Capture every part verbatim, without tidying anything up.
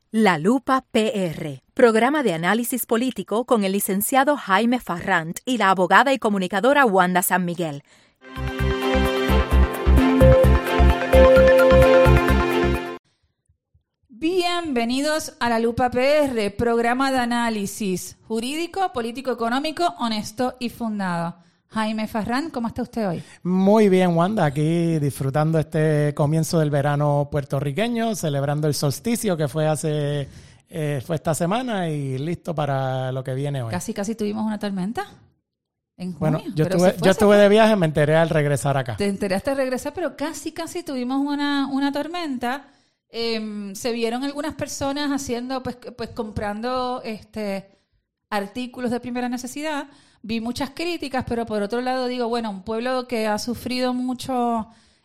La Lupa P R, programa de análisis político con el licenciado Jaime Farrant y la abogada y comunicadora Wanda San Miguel. Bienvenidos a La Lupa P R, programa de análisis jurídico, político, económico, honesto y fundado. Jaime Farrant, ¿cómo está usted hoy? Muy bien, Wanda, aquí disfrutando este comienzo del verano puertorriqueño, celebrando el solsticio que fue hace eh, fue esta semana y listo para lo que viene hoy. Casi, casi tuvimos una tormenta en junio. Bueno, yo pero estuve, fue, yo estuve de viaje, me enteré al regresar acá. Te enteraste al regresar, pero casi, casi tuvimos una, una tormenta. Eh, se vieron algunas personas haciendo, pues, pues comprando este artículos de primera necesidad. Vi muchas críticas, pero por otro lado digo, bueno, un pueblo que ha sufrido mucho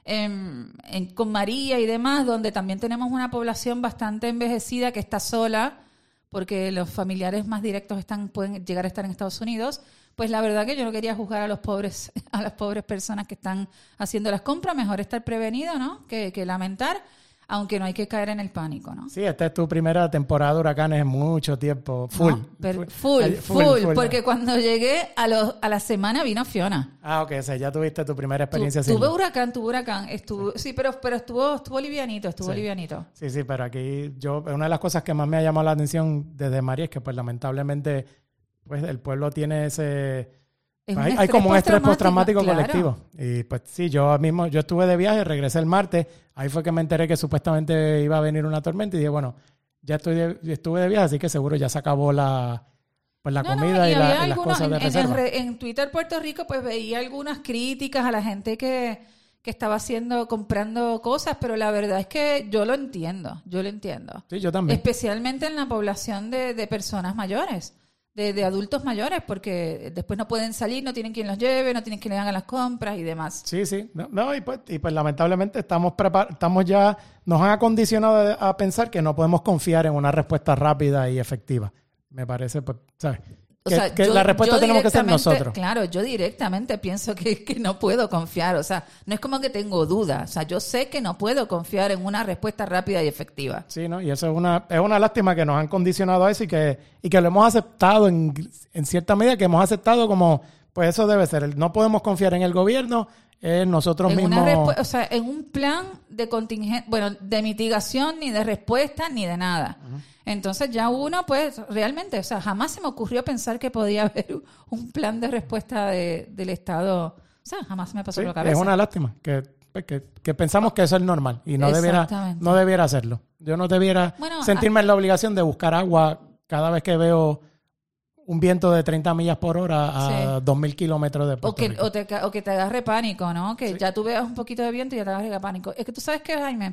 en, en, con María y demás, donde también tenemos una población bastante envejecida que está sola, porque los familiares más directos están pueden llegar a estar en Estados Unidos, pues la verdad que yo no quería juzgar a los pobres, a las pobres personas que están haciendo las compras. Mejor estar prevenido, ¿no? Que, que lamentar. Aunque no hay que caer en el pánico, ¿no? Sí, esta es tu primera temporada de huracanes en mucho tiempo. Full. No, pero full, full, full, full, full. Porque cuando llegué a, los, a la semana vino Fiona. Ah, ok. O sea, ya tuviste tu primera experiencia. Tu, tuve huracán, tuve huracán. Estuvo, sí, pero, pero estuvo, estuvo livianito, estuvo sí. livianito. Sí, sí, pero aquí yo, una de las cosas que más me ha llamado la atención desde María es que, pues, lamentablemente, pues, el pueblo tiene ese... Pues hay, hay como un estrés postraumático claro. colectivo. Y pues sí, yo mismo, yo estuve de viaje, regresé el martes, ahí fue que me enteré que supuestamente iba a venir una tormenta y dije, bueno, ya estoy de, estuve de viaje, así que seguro ya se acabó la, pues la no, comida no, y, y, la, y las cosas de en, reserva. En, en Twitter Puerto Rico pues veía algunas críticas a la gente que, que estaba haciendo, comprando cosas, pero la verdad es que yo lo entiendo, yo lo entiendo. Sí, yo también. Especialmente en la población de, de personas mayores. De, de adultos mayores, porque después no pueden salir, no tienen quien los lleve, no tienen quien le haga las compras y demás. Sí, sí. No, no y, pues, y pues lamentablemente estamos prepar- estamos ya, nos han acondicionado a pensar que no podemos confiar en una respuesta rápida y efectiva. Me parece, pues, ¿sabes? O que, sea, que yo, la respuesta yo tenemos que ser nosotros. Claro, yo directamente pienso que, que no puedo confiar. O sea, no es como que tengo dudas. O sea, yo sé que no puedo confiar en una respuesta rápida y efectiva. Sí, ¿no? Y eso es una es una lástima que nos han condicionado a eso y que y que lo hemos aceptado en, en cierta medida, que hemos aceptado como, pues eso debe ser. No podemos confiar en el gobierno, en nosotros en mismos. Una respu- o sea, en un plan de contingente, bueno, de mitigación, ni de respuesta, ni de nada. Uh-huh. Entonces ya uno, pues, realmente, o sea, jamás se me ocurrió pensar que podía haber un plan de respuesta de, del Estado. O sea, jamás me pasó sí, por la cabeza. Es una lástima que, que, que pensamos que eso es normal y no debiera, no debiera hacerlo. Yo no debiera bueno, sentirme a... en la obligación de buscar agua cada vez que veo un viento de treinta millas por hora a sí. dos mil kilómetros de Puerto o que, Rico. O, te, o que te agarre pánico, ¿no? Que sí. ya tú veas un poquito de viento y ya te agarre pánico. Es que tú sabes que, Jaime,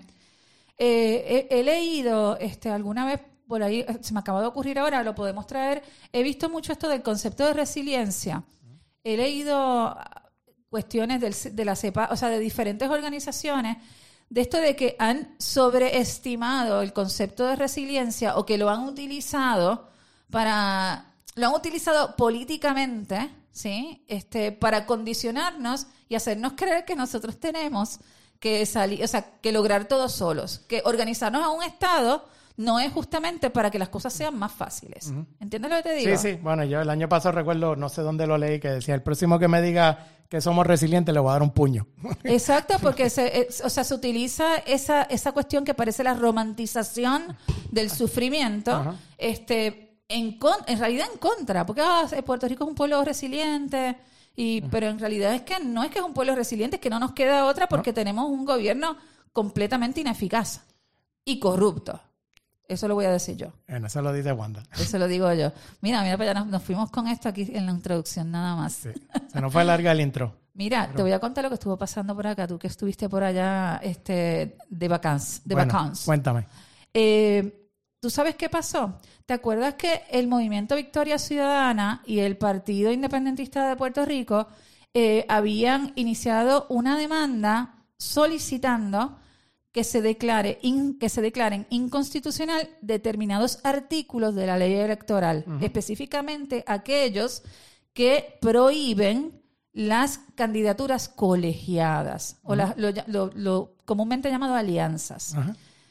eh, he, he leído este, alguna vez por ahí, se me acaba de ocurrir ahora, lo podemos traer. He visto mucho esto del concepto de resiliencia. He leído cuestiones del, de la CEPA, o sea, de diferentes organizaciones, de esto de que han sobreestimado el concepto de resiliencia o que lo han utilizado para, lo han utilizado políticamente, ¿sí? Este, para condicionarnos y hacernos creer que nosotros tenemos que salir, o sea, que lograr todo solos, que organizarnos a un Estado no es justamente para que las cosas sean más fáciles. Uh-huh. ¿Entiendes lo que te digo? Sí, sí. Bueno, yo el año pasado recuerdo, no sé dónde lo leí, que decía, el próximo que me diga que somos resilientes le voy a dar un puño. Exacto, porque se, o sea, se utiliza esa, esa cuestión que parece la romantización del sufrimiento, uh-huh. este, en, con, en realidad en contra, porque ah, Puerto Rico es un pueblo resiliente, y, uh-huh. pero en realidad es que no es que es un pueblo resiliente, es que no nos queda otra porque ¿no? tenemos un gobierno completamente ineficaz y corrupto. Eso lo voy a decir yo. Bueno, eso lo dice Wanda. Eso lo digo yo. Mira, mira, para allá nos, nos fuimos con esto aquí en la introducción nada más. Sí. Se nos fue larga el intro. Mira, Pero... te voy a contar lo que estuvo pasando por acá. Tú que estuviste por allá este, de vacances. De bueno, vacances. Cuéntame. Eh, ¿Tú sabes qué pasó? ¿Te acuerdas que el Movimiento Victoria Ciudadana y el Partido Independentista de Puerto Rico eh, habían iniciado una demanda solicitando que se declare in, que se declaren inconstitucional determinados artículos de la ley electoral, uh-huh. específicamente aquellos que prohíben las candidaturas colegiadas, uh-huh. o la, lo, lo, lo comúnmente llamado alianzas. Uh-huh.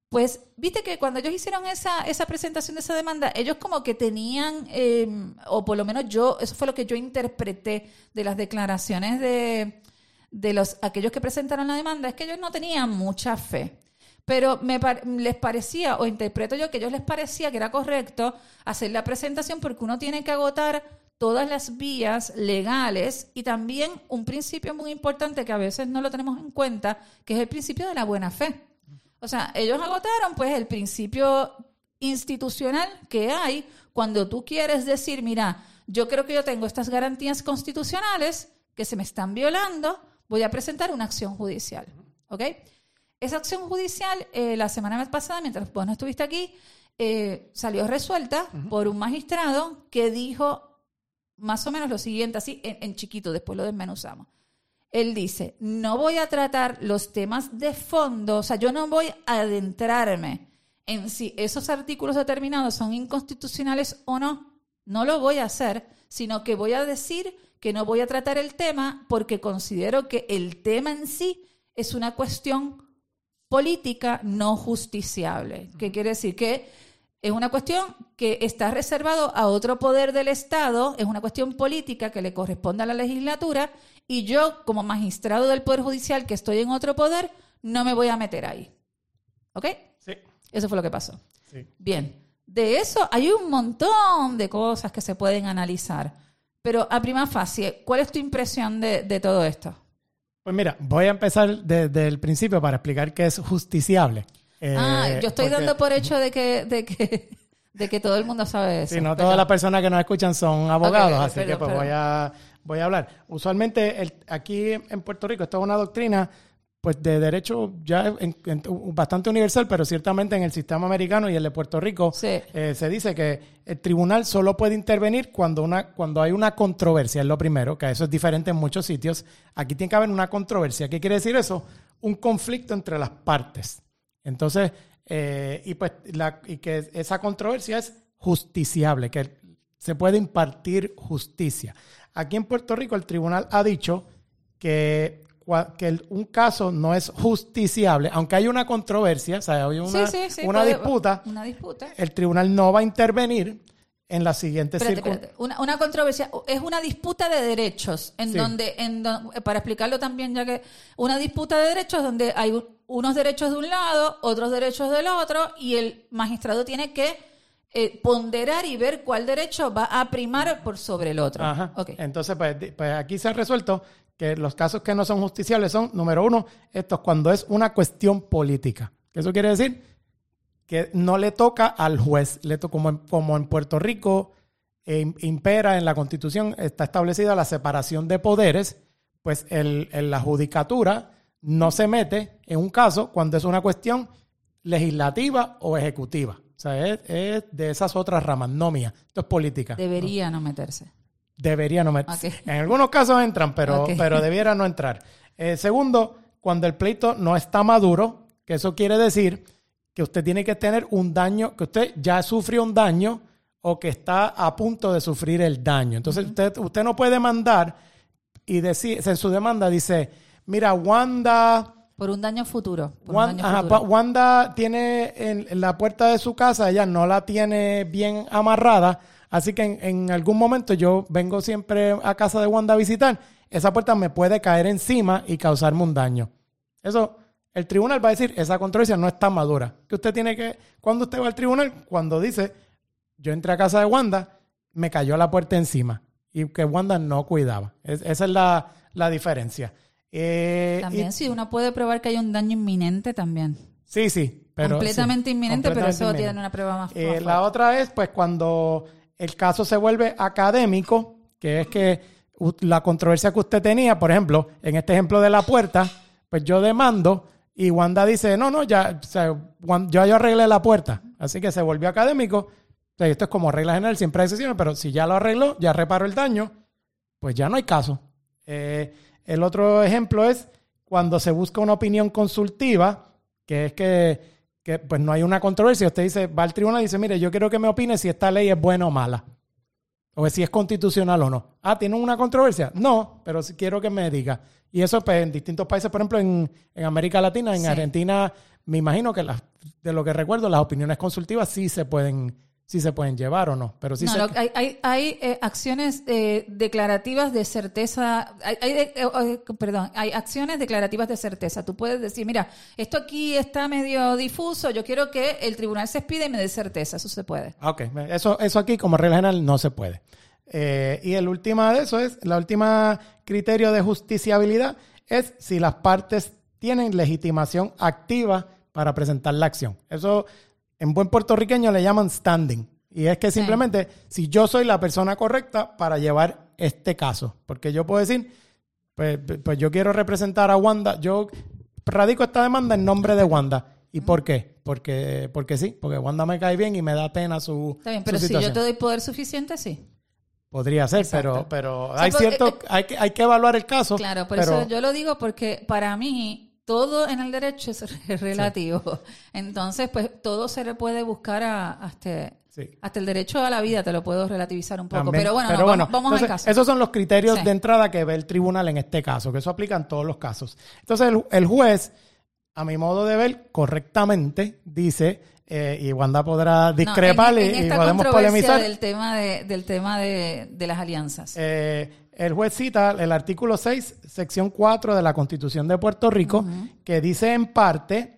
Pues, viste que cuando ellos hicieron esa, esa presentación de esa demanda, ellos como que tenían, eh, o por lo menos yo, eso fue lo que yo interpreté de las declaraciones de, de los aquellos que presentaron la demanda, es que ellos no tenían mucha fe. Pero me les parecía, o interpreto yo, que a ellos les parecía que era correcto hacer la presentación porque uno tiene que agotar todas las vías legales y también un principio muy importante que a veces no lo tenemos en cuenta, que es el principio de la buena fe. O sea, ellos agotaron pues el principio institucional que hay cuando tú quieres decir, mira, yo creo que yo tengo estas garantías constitucionales que se me están violando, voy a presentar una acción judicial. ¿Ok? Esa acción judicial, eh, la semana pasada, mientras vos no estuviste aquí, eh, salió resuelta uh-huh. por un magistrado que dijo más o menos lo siguiente, así en, en chiquito, después lo desmenuzamos. Él dice, no voy a tratar los temas de fondo, o sea, yo no voy a adentrarme en si esos artículos determinados son inconstitucionales o no, no lo voy a hacer, sino que voy a decir que no voy a tratar el tema porque considero que el tema en sí es una cuestión política no justiciable. ¿Qué quiere decir? Que es una cuestión que está reservado a otro poder del Estado, es una cuestión política que le corresponde a la legislatura y yo, como magistrado del Poder Judicial que estoy en otro poder, no me voy a meter ahí. ¿Ok? Sí. Eso fue lo que pasó. Sí. Bien. De eso hay un montón de cosas que se pueden analizar. Pero a prima facie, ¿cuál es tu impresión de, de todo esto? Pues mira, voy a empezar desde el principio para explicar qué es justiciable. Eh, ah, yo estoy porque, dando por hecho de que, de que, de que todo el mundo sabe eso. Sí, no todas las personas que nos escuchan son abogados, okay, así perdón, que pues perdón. voy a voy a hablar. Usualmente el, aquí en Puerto Rico esto es una doctrina pues de derecho ya en, en, bastante universal, pero ciertamente en el sistema americano y el de Puerto Rico sí. eh, se dice que el tribunal solo puede intervenir cuando una cuando hay una controversia, es lo primero, que eso es diferente en muchos sitios. Aquí tiene que haber una controversia. ¿Qué quiere decir eso? Un conflicto entre las partes. Entonces, eh, y pues la, y que esa controversia es justiciable, que se puede impartir justicia. Aquí en Puerto Rico el tribunal ha dicho que, que el, un caso no es justiciable, aunque hay una controversia, o sea, hay una, sí, sí, sí, una, puede, disputa, una disputa, el tribunal no va a intervenir en las siguientes circunstancias. Una, una controversia es una disputa de derechos, en sí. donde, en don, para explicarlo también, ya que una disputa de derechos donde hay un, unos derechos de un lado, otros derechos del otro, y el magistrado tiene que eh, ponderar y ver cuál derecho va a primar por sobre el otro. Ajá. Okay. Entonces, pues, pues aquí se ha resuelto que los casos que no son justiciables son, número uno, estos cuando es una cuestión política. ¿Qué eso quiere decir? Que no le toca al juez, le to- como, en, como en Puerto Rico eh, impera en la Constitución, está establecida la separación de poderes, pues el, el, la judicatura no se mete en un caso cuando es una cuestión legislativa o ejecutiva. O sea, es, es de esas otras ramas, no mía. Esto es política. Debería no, no meterse. Debería no meterse. Okay. En algunos casos entran, pero, okay. pero debiera no entrar. Eh, segundo, cuando el pleito no está maduro, que eso quiere decir que usted tiene que tener un daño, que usted ya sufrió un daño o que está a punto de sufrir el daño. Entonces, uh-huh. usted, usted no puede mandar y decir, en su demanda dice, mira, Wanda... Por un daño futuro. Por Wanda, un daño ajá, futuro. Wanda tiene en, en la puerta de su casa, ella no la tiene bien amarrada, así que en, en algún momento yo vengo siempre a casa de Wanda a visitar, esa puerta me puede caer encima y causarme un daño. Eso, el tribunal va a decir, esa controversia no está madura. Que usted tiene que, cuando usted va al tribunal, cuando dice, yo entré a casa de Wanda, me cayó la puerta encima y que Wanda no cuidaba. Es, esa es la, la diferencia. Eh, también y, sí, uno puede probar que hay un daño inminente también. Sí, sí. Pero, completamente sí, inminente, completamente pero eso inminente. tiene una prueba más, eh, más La otra es, pues, cuando el caso se vuelve académico, que es que la controversia que usted tenía, por ejemplo, en este ejemplo de la puerta, pues yo demando y Wanda dice, no, no, ya, o sea, yo, yo arreglé la puerta. Así que se volvió académico. O sea, esto es como regla general, siempre hay excepciones, pero si ya lo arregló, ya reparó el daño, pues ya no hay caso. Eh, el otro ejemplo es cuando se busca una opinión consultiva, que es que, que pues no hay una controversia. Usted dice, va al tribunal y dice, mire, yo quiero que me opine si esta ley es buena o mala. O si es constitucional o no. Ah, ¿tienen una controversia? No, pero sí quiero que me diga. Y eso pues en distintos países, por ejemplo, en, en América Latina, en sí. Argentina me imagino que las, de lo que recuerdo, las opiniones consultivas sí se pueden, sí se pueden llevar o no. Pero sí no, se... lo, hay, hay, hay eh, acciones eh, declarativas de certeza, hay, hay eh, eh, perdón, hay acciones declarativas de certeza. Tú puedes decir, mira, esto aquí está medio difuso, yo quiero que el tribunal se expida y me dé certeza, eso se puede. Ok, eso, eso aquí como regla general no se puede. Eh, y el último de eso es, la última criterio de justiciabilidad es si las partes tienen legitimación activa para presentar la acción. Eso en buen puertorriqueño le llaman standing. Y es que simplemente sí. si yo soy la persona correcta para llevar este caso. Porque yo puedo decir, pues, pues yo quiero representar a Wanda, yo radico esta demanda en nombre de Wanda. ¿Y por qué? Porque, porque sí, porque Wanda me cae bien y me da pena su Está bien, pero su si yo te doy poder suficiente, sí. Podría ser, Exacto. pero, pero o sea, hay pues, cierto, eh, hay, que, hay que evaluar el caso. Claro, por pero... eso yo lo digo porque para mí todo en el derecho es relativo. Sí. Entonces, pues todo se le puede buscar a, hasta, sí. hasta el derecho a la vida, te lo puedo relativizar un poco. También, pero bueno, pero no, bueno vamos, vamos entonces, al caso. Esos son los criterios sí. de entrada que ve el tribunal en este caso, que eso aplica en todos los casos. Entonces, el, el juez, a mi modo de ver, correctamente dice... Eh, y Wanda podrá discrepar no, en, en y, y podemos polemizar. Del tema de, del tema de, de las alianzas. Eh, el juez cita el artículo seis, sección cuatro de la Constitución de Puerto Rico, uh-huh. que dice en parte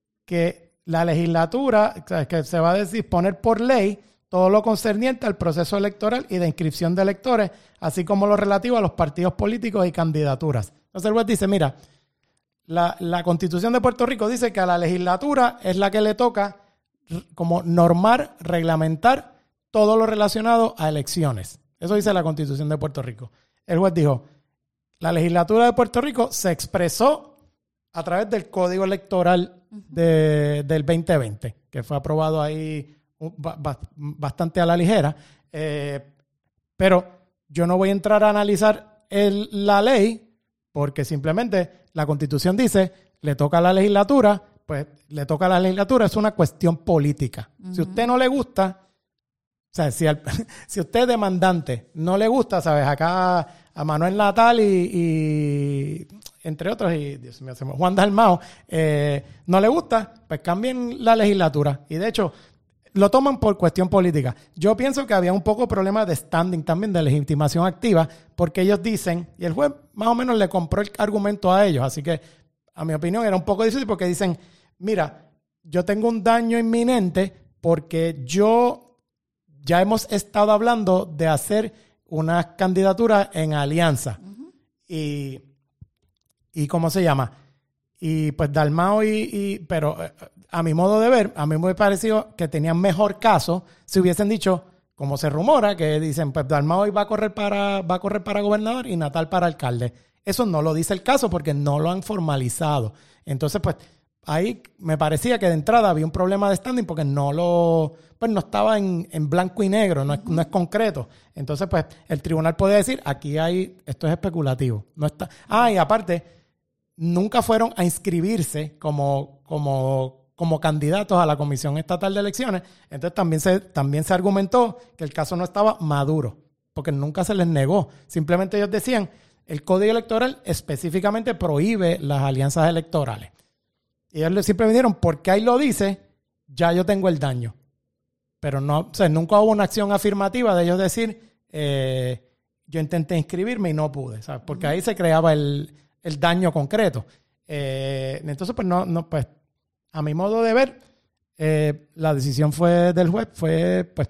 que la legislatura, o sea, que se va a disponer por ley todo lo concerniente al proceso electoral y de inscripción de electores, así como lo relativo a los partidos políticos y candidaturas. Entonces el juez dice, mira, la, la Constitución de Puerto Rico dice que a la legislatura es la que le toca como normar, reglamentar todo lo relacionado a elecciones. Eso dice la Constitución de Puerto Rico. El juez dijo, la legislatura de Puerto Rico se expresó a través del Código Electoral de, del veinte veinte, que fue aprobado ahí bastante a la ligera. Eh, pero yo no voy a entrar a analizar el, la ley porque simplemente la Constitución dice, le toca a la legislatura, pues le toca a la legislatura, es una cuestión política. Uh-huh. Si a usted no le gusta, o sea, si, al, si a usted demandante no le gusta, ¿sabes? Acá a Manuel Natal y, y entre otros, y Dios mío, Juan Dalmao, eh, no le gusta, pues cambien la legislatura. Y de hecho, lo toman por cuestión política. Yo pienso que había un poco problema de standing también, de legitimación activa, porque ellos dicen, y el juez más o menos le compró el argumento a ellos, así que a mi opinión era un poco difícil porque dicen, mira, yo tengo un daño inminente porque yo ya hemos estado hablando de hacer unas candidaturas en alianza. Uh-huh. Y, y ¿cómo se llama? Y pues Dalmao y, y... Pero a mi modo de ver, a mí me pareció que tenían mejor caso si hubiesen dicho, como se rumora, que dicen, pues Dalmao va a correr para, va a correr para gobernador y Natal para alcalde. Eso no lo dice el caso porque no lo han formalizado. Entonces, pues... ahí me parecía que de entrada había un problema de standing porque no lo, pues no estaba en, en blanco y negro, no es, no es concreto. Entonces, pues, el tribunal puede decir, aquí hay, esto es especulativo. No está. Ah, y aparte, nunca fueron a inscribirse como, como, como candidatos a la Comisión Estatal de Elecciones. Entonces también se, también se argumentó que el caso no estaba maduro, porque nunca se les negó. Simplemente ellos decían, el Código Electoral específicamente prohíbe las alianzas electorales. Y ellos siempre vinieron, porque ahí lo dice, ya yo tengo el daño. Pero no, o sea, nunca hubo una acción afirmativa de ellos decir, eh, yo intenté inscribirme y no pude, ¿sabes? Porque ahí se creaba el, el daño concreto. Eh, entonces, pues, no, no, pues, a mi modo de ver, eh, la decisión fue del juez, fue, pues,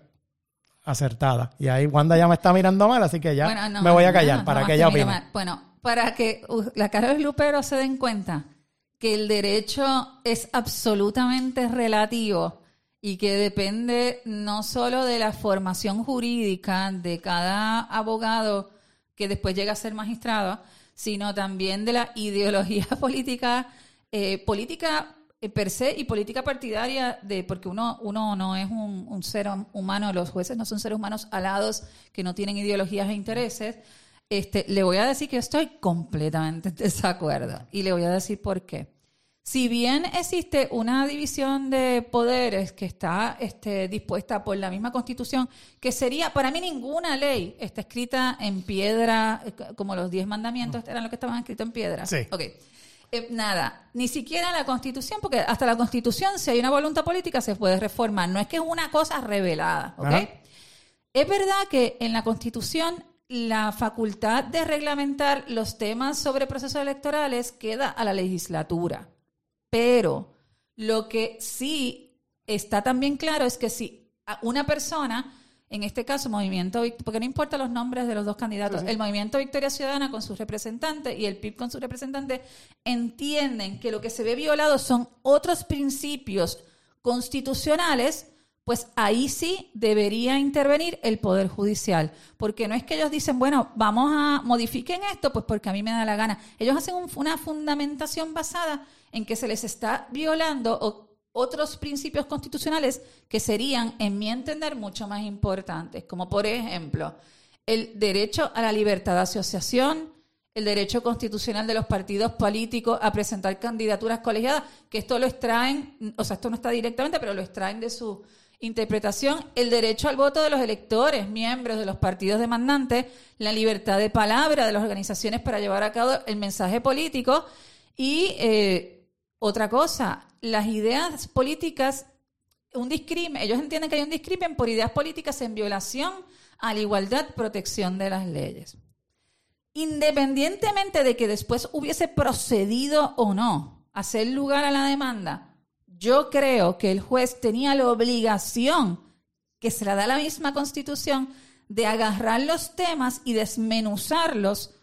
acertada. Y ahí Wanda ya me está mirando mal, así que ya bueno, no, me voy a callar no, para no, que ella opine. Mal. Bueno, para que uh, la cara del Lupero se den cuenta que el derecho es absolutamente relativo y que depende no solo de la formación jurídica de cada abogado que después llega a ser magistrado, sino también de la ideología política, eh, política per se y política partidaria, de porque uno, uno no es un, un ser humano, los jueces no son seres humanos alados que no tienen ideologías e intereses. Este, le voy a decir que yo estoy completamente en desacuerdo y le voy a decir por qué. Si bien existe una división de poderes que está este, dispuesta por la misma Constitución, que sería, para mí ninguna ley está escrita en piedra, como los diez mandamientos eran los que estaban escritos en piedra. Sí. Okay. eh, nada, ni siquiera la Constitución, porque hasta la Constitución, si hay una voluntad política, se puede reformar. No es que es una cosa revelada, ¿ok? Ajá. Es verdad que en la Constitución la facultad de reglamentar los temas sobre procesos electorales queda a la legislatura. Pero lo que sí está también claro es que si una persona, en este caso Movimiento, porque no importa los nombres de los dos candidatos, sí, sí. el Movimiento Victoria Ciudadana con sus representantes y el P I B con sus representantes entienden que lo que se ve violado son otros principios constitucionales, pues ahí sí debería intervenir el Poder Judicial. Porque no es que ellos dicen, bueno, vamos a modifiquen esto, pues porque a mí me da la gana. Ellos hacen un, una fundamentación basada en que se les está violando o, otros principios constitucionales que serían, en mi entender, mucho más importantes. Como por ejemplo, el derecho a la libertad de asociación, el derecho constitucional de los partidos políticos a presentar candidaturas colegiadas, que esto lo extraen, o sea, esto no está directamente, pero lo extraen de su interpretación, el derecho al voto de los electores, miembros de los partidos demandantes, la libertad de palabra de las organizaciones para llevar a cabo el mensaje político y eh, otra cosa, las ideas políticas, un discrimen, ellos entienden que hay un discrimen por ideas políticas en violación a la igualdad, protección de las leyes. Independientemente de que después hubiese procedido o no a hacer lugar a la demanda, yo creo que el juez tenía la obligación, que se la da la misma Constitución, de agarrar los temas y desmenuzarlos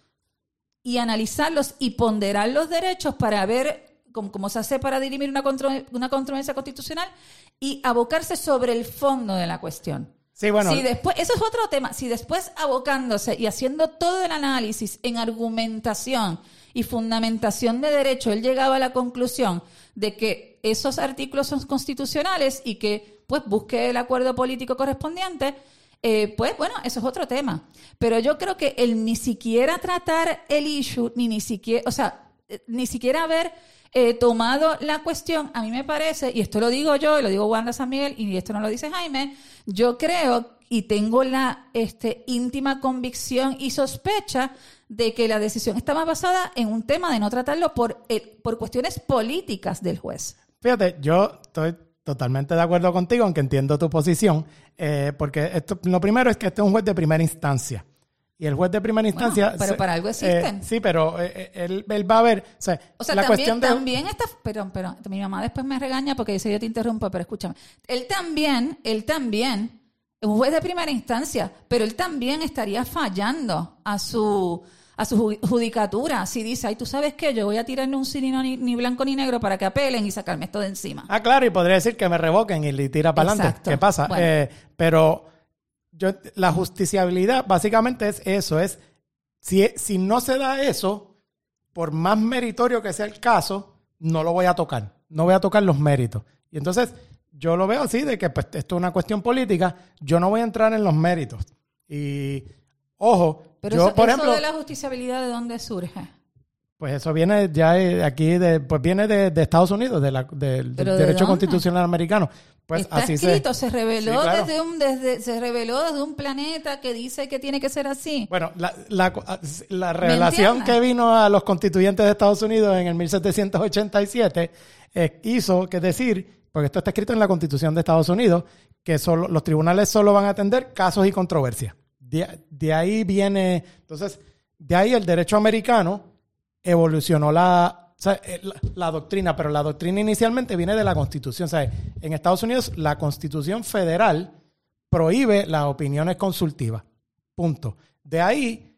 y analizarlos y ponderar los derechos para ver cómo, cómo se hace para dirimir una, contro, una controversia constitucional y abocarse sobre el fondo de la cuestión. Sí, bueno. Si después, eso es otro tema. Si después abocándose y haciendo todo el análisis en argumentación y fundamentación de derecho, él llegaba a la conclusión de que esos artículos son constitucionales y que pues busque el acuerdo político correspondiente, eh, pues bueno, eso es otro tema. Pero yo creo que el ni siquiera tratar el issue, ni ni siquiera, o sea, ni siquiera haber eh, tomado la cuestión, a mí me parece, y esto lo digo yo, y lo digo Wanda San Miguel, y esto no lo dice Jaime, yo creo y tengo la este, íntima convicción y sospecha de que la decisión está más basada en un tema de no tratarlo por, eh, por cuestiones políticas del juez. Fíjate, yo estoy totalmente de acuerdo contigo, aunque entiendo tu posición, eh, porque esto, lo primero es que este es un juez de primera instancia. Y el juez de primera instancia... Bueno, pero se, para algo existen. Eh, sí, pero eh, él, él va a ver... O sea, o sea la también, cuestión de... también está... Perdón, perdón. Mi mamá después me regaña porque dice yo te interrumpo, pero escúchame. Él también, él también es un juez de primera instancia, pero él también estaría fallando a su... a su judicatura, si dice, ay, tú sabes qué, yo voy a tirarle un cirino ni, ni blanco ni negro para que apelen y sacarme esto de encima. Ah, claro, y podría decir que me revoquen y le tira para adelante. ¿Qué pasa? Bueno. Eh, pero yo, la justiciabilidad básicamente es eso, es si, si no se da eso, por más meritorio que sea el caso, no lo voy a tocar, no voy a tocar los méritos. Y entonces yo lo veo así, de que pues, esto es una cuestión política, yo no voy a entrar en los méritos. Y... Ojo, pero yo, eso, por eso ejemplo... de la justiciabilidad, ¿de dónde surge? Pues eso viene ya aquí, de, pues viene de, de Estados Unidos, de la, de, del de derecho constitucional americano. Pues está así escrito, se, se reveló sí, claro. desde un desde se reveló desde un planeta que dice que tiene que ser así. Bueno, la, la, la revelación que vino a los constituyentes de Estados Unidos en el mil setecientos ochenta y siete eh, hizo que decir, porque esto está escrito en la Constitución de Estados Unidos, que solo, los tribunales solo van a atender casos y controversias. De, de ahí viene, entonces, de ahí el derecho americano evolucionó la, o sea, la, la doctrina, pero la doctrina inicialmente viene de la Constitución. O sea, en Estados Unidos la Constitución federal prohíbe las opiniones consultivas. Punto. De ahí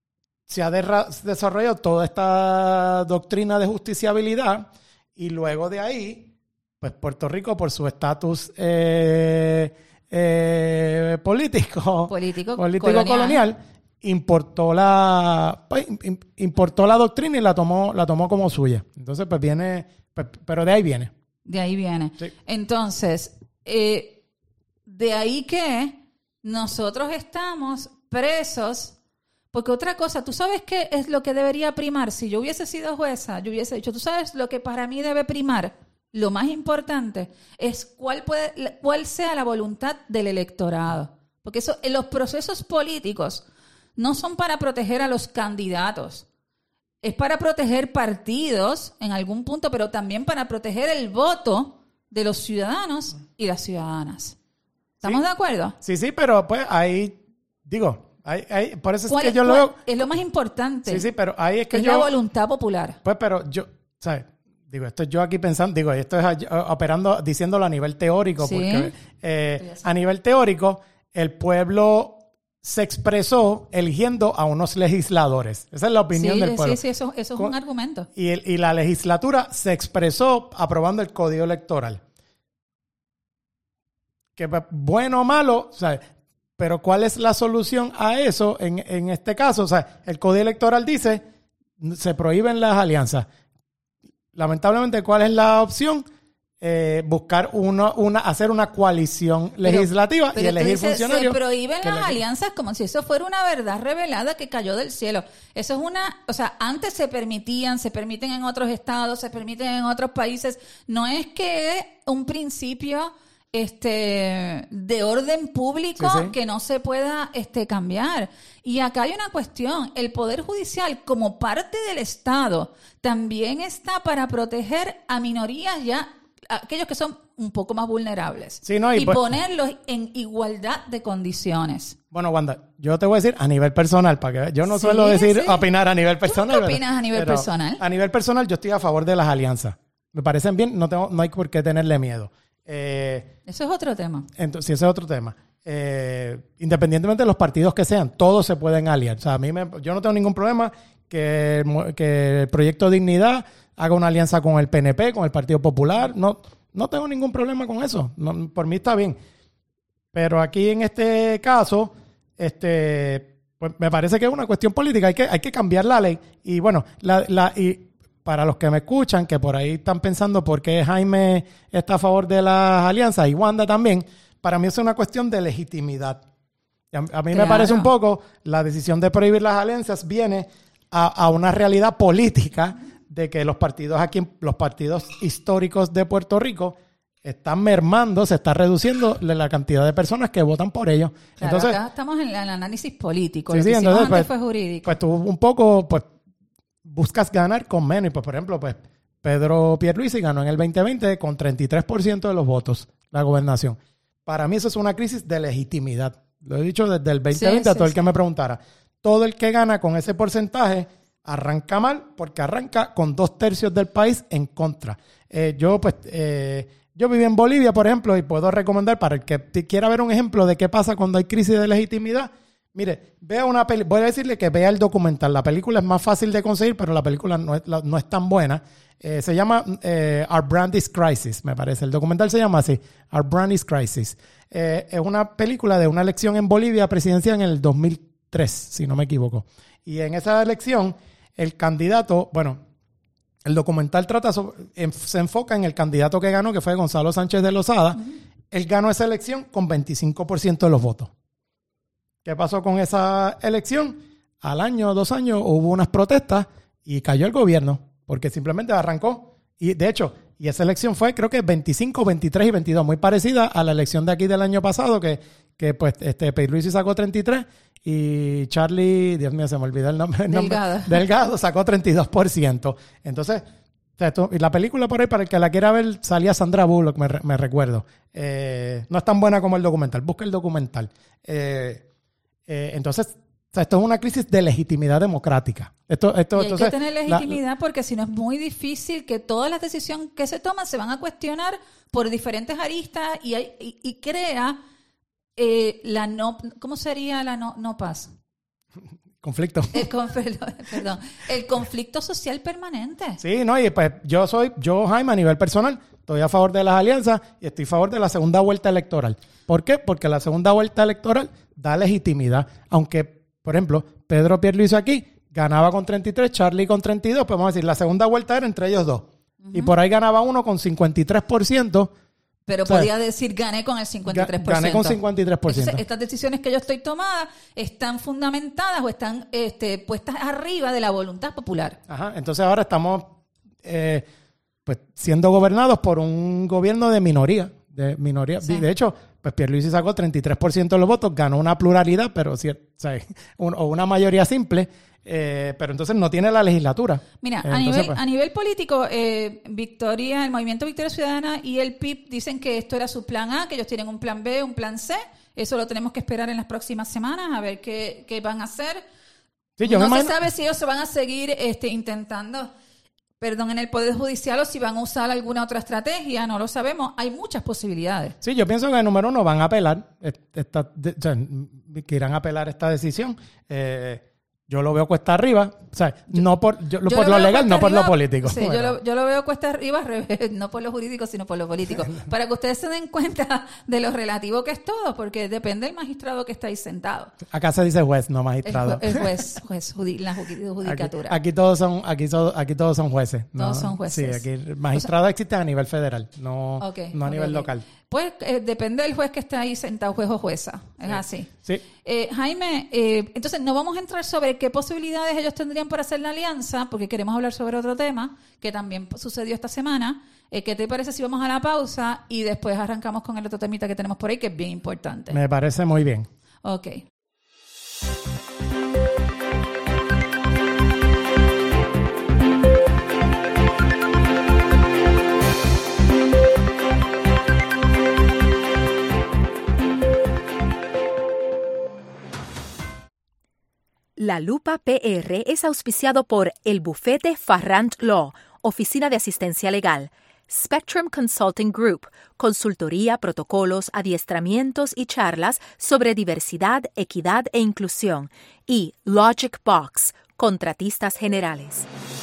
se ha derra- desarrollado toda esta doctrina de justiciabilidad y luego de ahí, pues Puerto Rico por su estatus... Eh, Eh, político, político, político colonial. colonial, importó la pues, importó la doctrina y la tomó la tomó como suya. Entonces, pues viene, pues, pero de ahí viene. De ahí viene. Sí. Entonces, eh, de ahí que nosotros estamos presos, porque otra cosa, ¿tú sabes qué es lo que debería primar? Si yo hubiese sido jueza, yo hubiese dicho, ¿tú sabes lo que para mí debe primar? Lo más importante es cuál puede, cuál sea la voluntad del electorado. Porque eso, los procesos políticos no son para proteger a los candidatos. es para proteger partidos en algún punto, pero también para proteger el voto de los ciudadanos y las ciudadanas. ¿Estamos sí. de acuerdo? Sí, sí, pero pues ahí, digo, ahí, ahí, por eso es que es, yo lo veo... Es lo más importante. Sí, sí, pero ahí es que es yo... la voluntad popular. Pues, pero yo, ¿sabes? Digo, esto es yo aquí pensando, digo, esto es operando, diciéndolo a nivel teórico, sí. porque eh, a nivel teórico, el pueblo se expresó eligiendo a unos legisladores. Esa es la opinión sí, del pueblo. Sí, sí, eso, eso es un argumento. Y, el, y la legislatura se expresó aprobando el código electoral. Que bueno o malo, ¿sabes? Pero ¿cuál es la solución a eso en, en este caso? O sea, el código electoral dice, se prohíben las alianzas. Lamentablemente, ¿cuál es la opción? Eh, buscar uno, una, hacer una coalición legislativa pero, pero y elegir dices, funcionarios. Se prohíben las le... alianzas como si eso fuera una verdad revelada que cayó del cielo. Eso es una, o sea, antes se permitían, se permiten en otros estados, se permiten en otros países. No es que un principio este de orden público sí, sí. que no se pueda este cambiar. Y acá hay una cuestión, el Poder Judicial como parte del Estado también está para proteger a minorías ya, aquellos que son un poco más vulnerables sí, no, y, y pues, ponerlos en igualdad de condiciones. Bueno, Wanda, yo te voy a decir a nivel personal, para que yo no sí, suelo decir sí. opinar a nivel personal. ¿Tú qué opinas a nivel personal? A nivel personal yo estoy a favor de las alianzas. Me parecen bien, no tengo, no hay por qué tenerle miedo. Eh, Eso es otro tema. Entonces, sí, ese es otro tema. Eh, independientemente de los partidos que sean, todos se pueden aliar. O sea, a mí me, yo no tengo ningún problema que, que el Proyecto Dignidad haga una alianza con el P N P, con el Partido Popular. No, no tengo ningún problema con eso. No, por mí está bien. Pero aquí en este caso, este, pues me parece que es una cuestión política. Hay que, hay que cambiar la ley. Y bueno, la, la, y para los que me escuchan, que por ahí están pensando por qué Jaime está a favor de las alianzas y Wanda también, para mí es una cuestión de legitimidad. A, a mí claro. me parece un poco, la decisión de prohibir las alianzas viene a, a una realidad política de que los partidos aquí, los partidos históricos de Puerto Rico están mermando, se está reduciendo la cantidad de personas que votan por ellos. Claro, entonces, acá estamos en el análisis político, sí, lo que sí, hicimos entonces, antes pues, fue jurídico. Pues tú un poco, pues, buscas ganar con menos. Y pues, por ejemplo, pues Pedro Pierluisi ganó en el veinte veinte con treinta y tres por ciento de los votos la gobernación. Para mí eso es una crisis de legitimidad. Lo he dicho desde el veinte veinte sí, a todo sí, el que sí. me preguntara. Todo el que gana con ese porcentaje arranca mal porque arranca con dos tercios del país en contra. Eh, yo, pues, eh, yo viví en Bolivia, por ejemplo, y puedo recomendar para el que quiera ver un ejemplo de qué pasa cuando hay crisis de legitimidad. Mire, vea una peli- voy a decirle que vea el documental. La película es más fácil de conseguir, pero la película no es, la, no es tan buena. Eh, se llama eh, Our Brand is Crisis, me parece. El documental se llama así, Our Brand is Crisis. Eh, es una película de una elección en Bolivia presidencial en el dos mil tres, si no me equivoco. Y en esa elección, el candidato, bueno, el documental trata sobre, en, se enfoca en el candidato que ganó, que fue Gonzalo Sánchez de Lozada. Uh-huh. Él ganó esa elección con veinticinco por ciento de los votos. ¿Qué pasó con esa elección? Al año, dos años, hubo unas protestas y cayó el gobierno porque simplemente arrancó. Y de hecho, y esa elección fue creo que veinticinco, veintitrés y veintidós, muy parecida a la elección de aquí del año pasado que, que pues este Pierluisi sacó treinta y tres y Charlie, Dios mío, se me olvidó el nombre. El nombre Delgado. Delgado sacó treinta y dos por ciento. Entonces, esto, y la película por ahí, para el que la quiera ver, salía Sandra Bullock, me, me recuerdo. Eh, no es tan buena como el documental. Busca el documental. Eh, Eh, entonces, o sea, esto es una crisis de legitimidad democrática. Esto, esto, y hay entonces, que tener legitimidad la, porque si no es muy difícil que todas las decisiones que se toman se van a cuestionar por diferentes aristas y, hay, y, y crea eh, la no... ¿Cómo sería la no, no paz? Conflicto. El, perdón, el conflicto social permanente. Sí, no, y pues yo soy, yo Jaime, a nivel personal, estoy a favor de las alianzas y estoy a favor de la segunda vuelta electoral. ¿Por qué? Porque la segunda vuelta electoral da legitimidad. Aunque, por ejemplo, Pedro Pierluisi aquí ganaba con treinta y tres, Charlie con treinta y dos, pues vamos a decir, la segunda vuelta era entre ellos dos. Uh-huh. Y por ahí ganaba uno con cincuenta y tres por ciento. Pero podía decir, gané con el cincuenta y tres por ciento. Gané con cincuenta y tres por ciento. Entonces, estas decisiones que yo estoy tomando están fundamentadas o están este, puestas arriba de la voluntad popular. Ajá, entonces ahora estamos eh, pues siendo gobernados por un gobierno de minoría. de minoría. Sí. De hecho, pues Pierluisi sacó treinta y tres por ciento de los votos, ganó una pluralidad, pero sí, o sea, un, o una mayoría simple, eh, pero entonces no tiene la legislatura. Mira, eh, a, entonces, nivel, pues, a nivel político, eh, Victoria, el Movimiento Victoria Ciudadana y el P I B dicen que esto era su plan A, que ellos tienen un plan B, un plan C. Eso lo tenemos que esperar en las próximas semanas a ver qué, qué van a hacer. Sí, yo no me se imagino... sabe si ellos se van a seguir este, intentando, perdón, en el Poder Judicial o si van a usar alguna otra estrategia, no lo sabemos. Hay muchas posibilidades. Sí, yo pienso que, número uno, van a apelar, esta, de, o sea, que irán a apelar esta decisión. Eh, yo lo veo cuesta arriba, o sea, yo, no por, yo, yo por lo, lo legal, no por arriba, lo político. Sí, bueno. yo, lo, yo lo veo cuesta arriba, no por lo jurídico, sino por lo político. Para que ustedes se den cuenta de lo relativo que es todo, porque depende del magistrado que está ahí sentado. Acá se dice juez, no magistrado. El, el juez, juez, judi, la judicatura. Aquí, aquí, todos son, aquí, so, aquí todos son jueces. Todos ¿no? son jueces. Sí, aquí magistrados o sea, existen a nivel federal, no, okay, no a okay, nivel okay. local. Pues eh, depende del juez que está ahí sentado, juez o jueza. Es sí. así. Sí. Eh, Jaime, eh, entonces no vamos a entrar sobre qué posibilidades ellos tendrían para hacer la alianza, porque queremos hablar sobre otro tema que también sucedió esta semana. Eh, ¿Qué te parece si vamos a la pausa y después arrancamos con el otro temita que tenemos por ahí, que es bien importante? Me parece muy bien. Ok. La Lupa P R es auspiciado por el bufete Farrant Law, Oficina de Asistencia Legal, Spectrum Consulting Group, consultoría, protocolos, adiestramientos y charlas sobre diversidad, equidad e inclusión, y Logic Box, contratistas generales.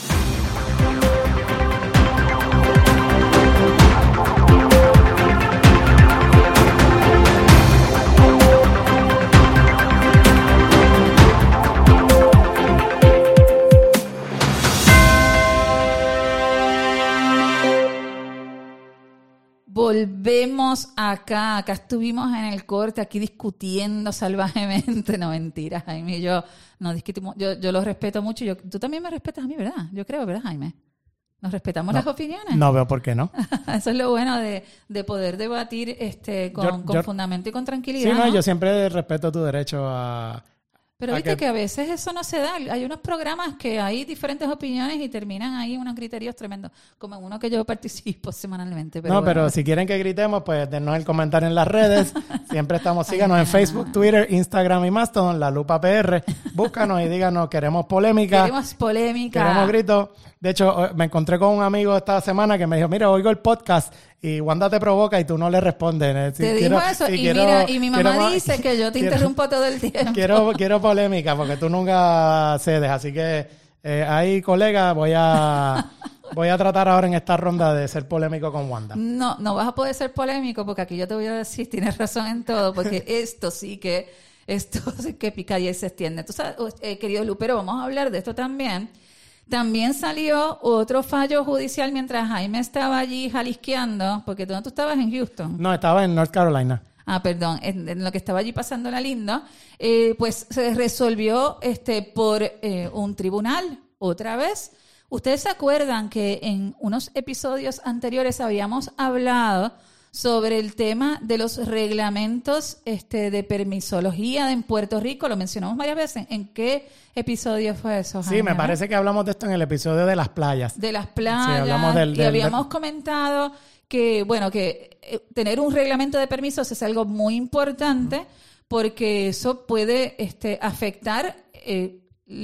Volvemos acá, acá estuvimos en el corte, aquí discutiendo salvajemente, no mentira, Jaime, yo no discutimos, yo, yo los respeto mucho, yo, tú también me respetas a mí, ¿verdad? Yo creo, ¿verdad, Jaime? ¿Nos respetamos no, las opiniones? No veo por qué no. Eso es lo bueno de, de poder debatir este con, yo, con yo, fundamento y con tranquilidad. Sí, no, ¿no? yo siempre respeto tu derecho a... Pero viste que... que a veces eso no se da. Hay unos programas que hay diferentes opiniones y terminan ahí unos criterios tremendos, como en uno que yo participo semanalmente. Pero no, bueno. pero si quieren que gritemos, pues denos el comentario en las redes. Siempre estamos, síganos en Facebook, Twitter, Instagram y Mastodon, La Lupa P R. Búscanos y díganos, queremos polémica. Queremos polémica. Queremos gritos. De hecho, me encontré con un amigo esta semana que me dijo, mira, oigo el podcast y Wanda te provoca y tú no le respondes. Si te quiero, dijo eso y, y, quiero, mira, y mi mamá quiero, dice que yo te quiero, interrumpo todo el tiempo. Quiero, quiero polémica porque tú nunca cedes. Así que eh, ahí, colega, voy a... Voy a tratar ahora en esta ronda de ser polémico con Wanda. No, no vas a poder ser polémico porque aquí yo te voy a decir, tienes razón en todo, porque esto sí que, esto sí que pica y se extiende. Tú sabes, eh, querido Lupero, vamos a hablar de esto también. También salió otro fallo judicial mientras Jaime estaba allí jalisqueando, porque tú, tú estabas en Houston. No, estaba en North Carolina. Ah, perdón, en, en lo que estaba allí pasando la lindo, eh, pues se resolvió este por eh, un tribunal otra vez. Ustedes se acuerdan que en unos episodios anteriores habíamos hablado sobre el tema de los reglamentos este, de permisología en Puerto Rico. Lo mencionamos varias veces. ¿En qué episodio fue eso, Jaime? Sí, me parece que hablamos de esto en el episodio de las playas. De las playas. Sí, hablamos del, y del, habíamos del... comentado que, bueno, que eh, tener un reglamento de permisos es algo muy importante uh-huh. porque eso puede este, afectar... Eh,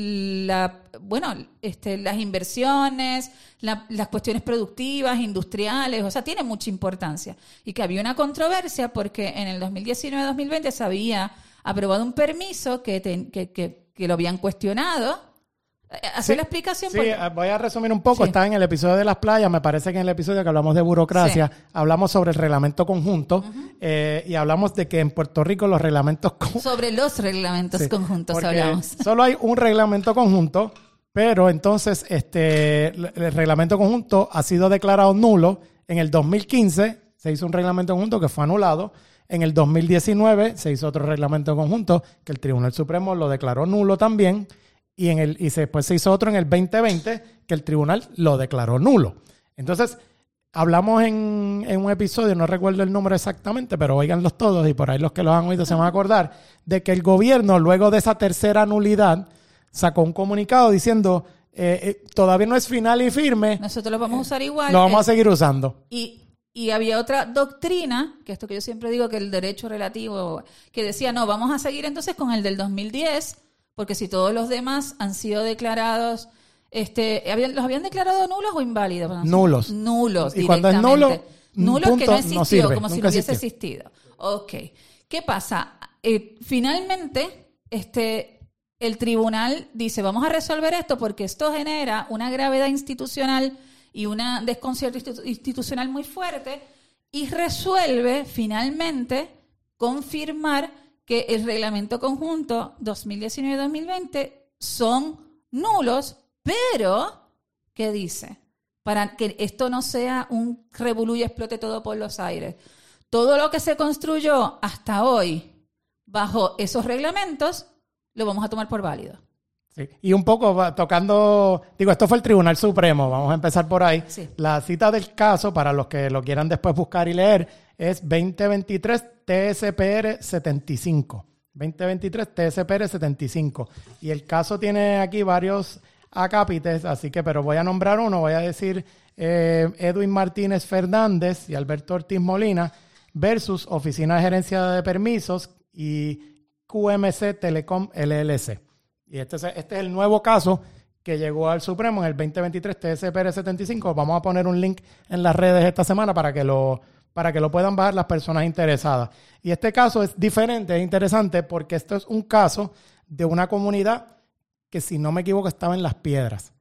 la bueno este las inversiones, la, las cuestiones productivas, industriales, o sea, tiene mucha importancia. Y que había una controversia porque en el dos mil diecinueve dos mil veinte se había aprobado un permiso que, te, que, que, que lo habían cuestionado. ¿Hacer sí, la explicación? Sí, porque... voy a resumir un poco. Sí. Está en el episodio de las playas. Me parece que en el episodio que hablamos de burocracia, sí. hablamos sobre el reglamento conjunto uh-huh. eh, y hablamos de que en Puerto Rico los reglamentos... Con... Sobre los reglamentos sí, conjuntos hablamos. Solo hay un reglamento conjunto, pero entonces este el reglamento conjunto ha sido declarado nulo. En el dos mil quince se hizo un reglamento conjunto que fue anulado. En el dos mil diecinueve se hizo otro reglamento conjunto que el Tribunal Supremo lo declaró nulo también. Y, en el, y después se hizo otro en el veinte veinte que el tribunal lo declaró nulo. Entonces, hablamos en, en un episodio, no recuerdo el número exactamente, pero óiganlos todos y por ahí los que los han oído se van a acordar, de que el gobierno, luego de esa tercera nulidad, sacó un comunicado diciendo, eh, eh, todavía no es final y firme. Nosotros lo vamos a usar igual. Lo vamos eh, a seguir usando. Y, y había otra doctrina, que esto que yo siempre digo, que el derecho relativo, que decía, no, vamos a seguir entonces con el del dos mil diez, porque si todos los demás han sido declarados... Este, ¿habían, ¿Los habían declarado nulos o inválidos? Nulos. Nulos, y cuando es nulo, nulos punto, que no existió, no sirve, como si no hubiese existido. Ok. ¿Qué pasa? Eh, finalmente, este, el tribunal dice, vamos a resolver esto porque esto genera una gravedad institucional y un desconcierto institu- institucional muy fuerte y resuelve finalmente confirmar que el reglamento conjunto dos mil diecinueve dos mil veinte son nulos. Pero, ¿qué dice? Para que esto no sea un revolú y explote todo por los aires. Todo lo que se construyó hasta hoy bajo esos reglamentos, lo vamos a tomar por válido. Sí. Y un poco tocando, digo, esto fue el Tribunal Supremo, vamos a empezar por ahí. Sí. La cita del caso, para los que lo quieran después buscar y leer, es veinte veintitrés T S P R setenta y cinco. veinte veintitrés T S P R setenta y cinco. Y el caso tiene aquí varios acápites, así que, pero voy a nombrar uno, voy a decir eh, Edwin Martínez Fernández y Alberto Ortiz Molina versus Oficina de Gerencia de Permisos y Q M C Telecom L L C. Y este es, este es el nuevo caso que llegó al Supremo en el veinte veintitrés T S P R setenta y cinco. Vamos a poner un link en las redes esta semana para que lo, para que lo puedan bajar las personas interesadas. Y este caso es diferente, es interesante porque esto es un caso de una comunidad que, si no me equivoco, estaba en Las Piedras.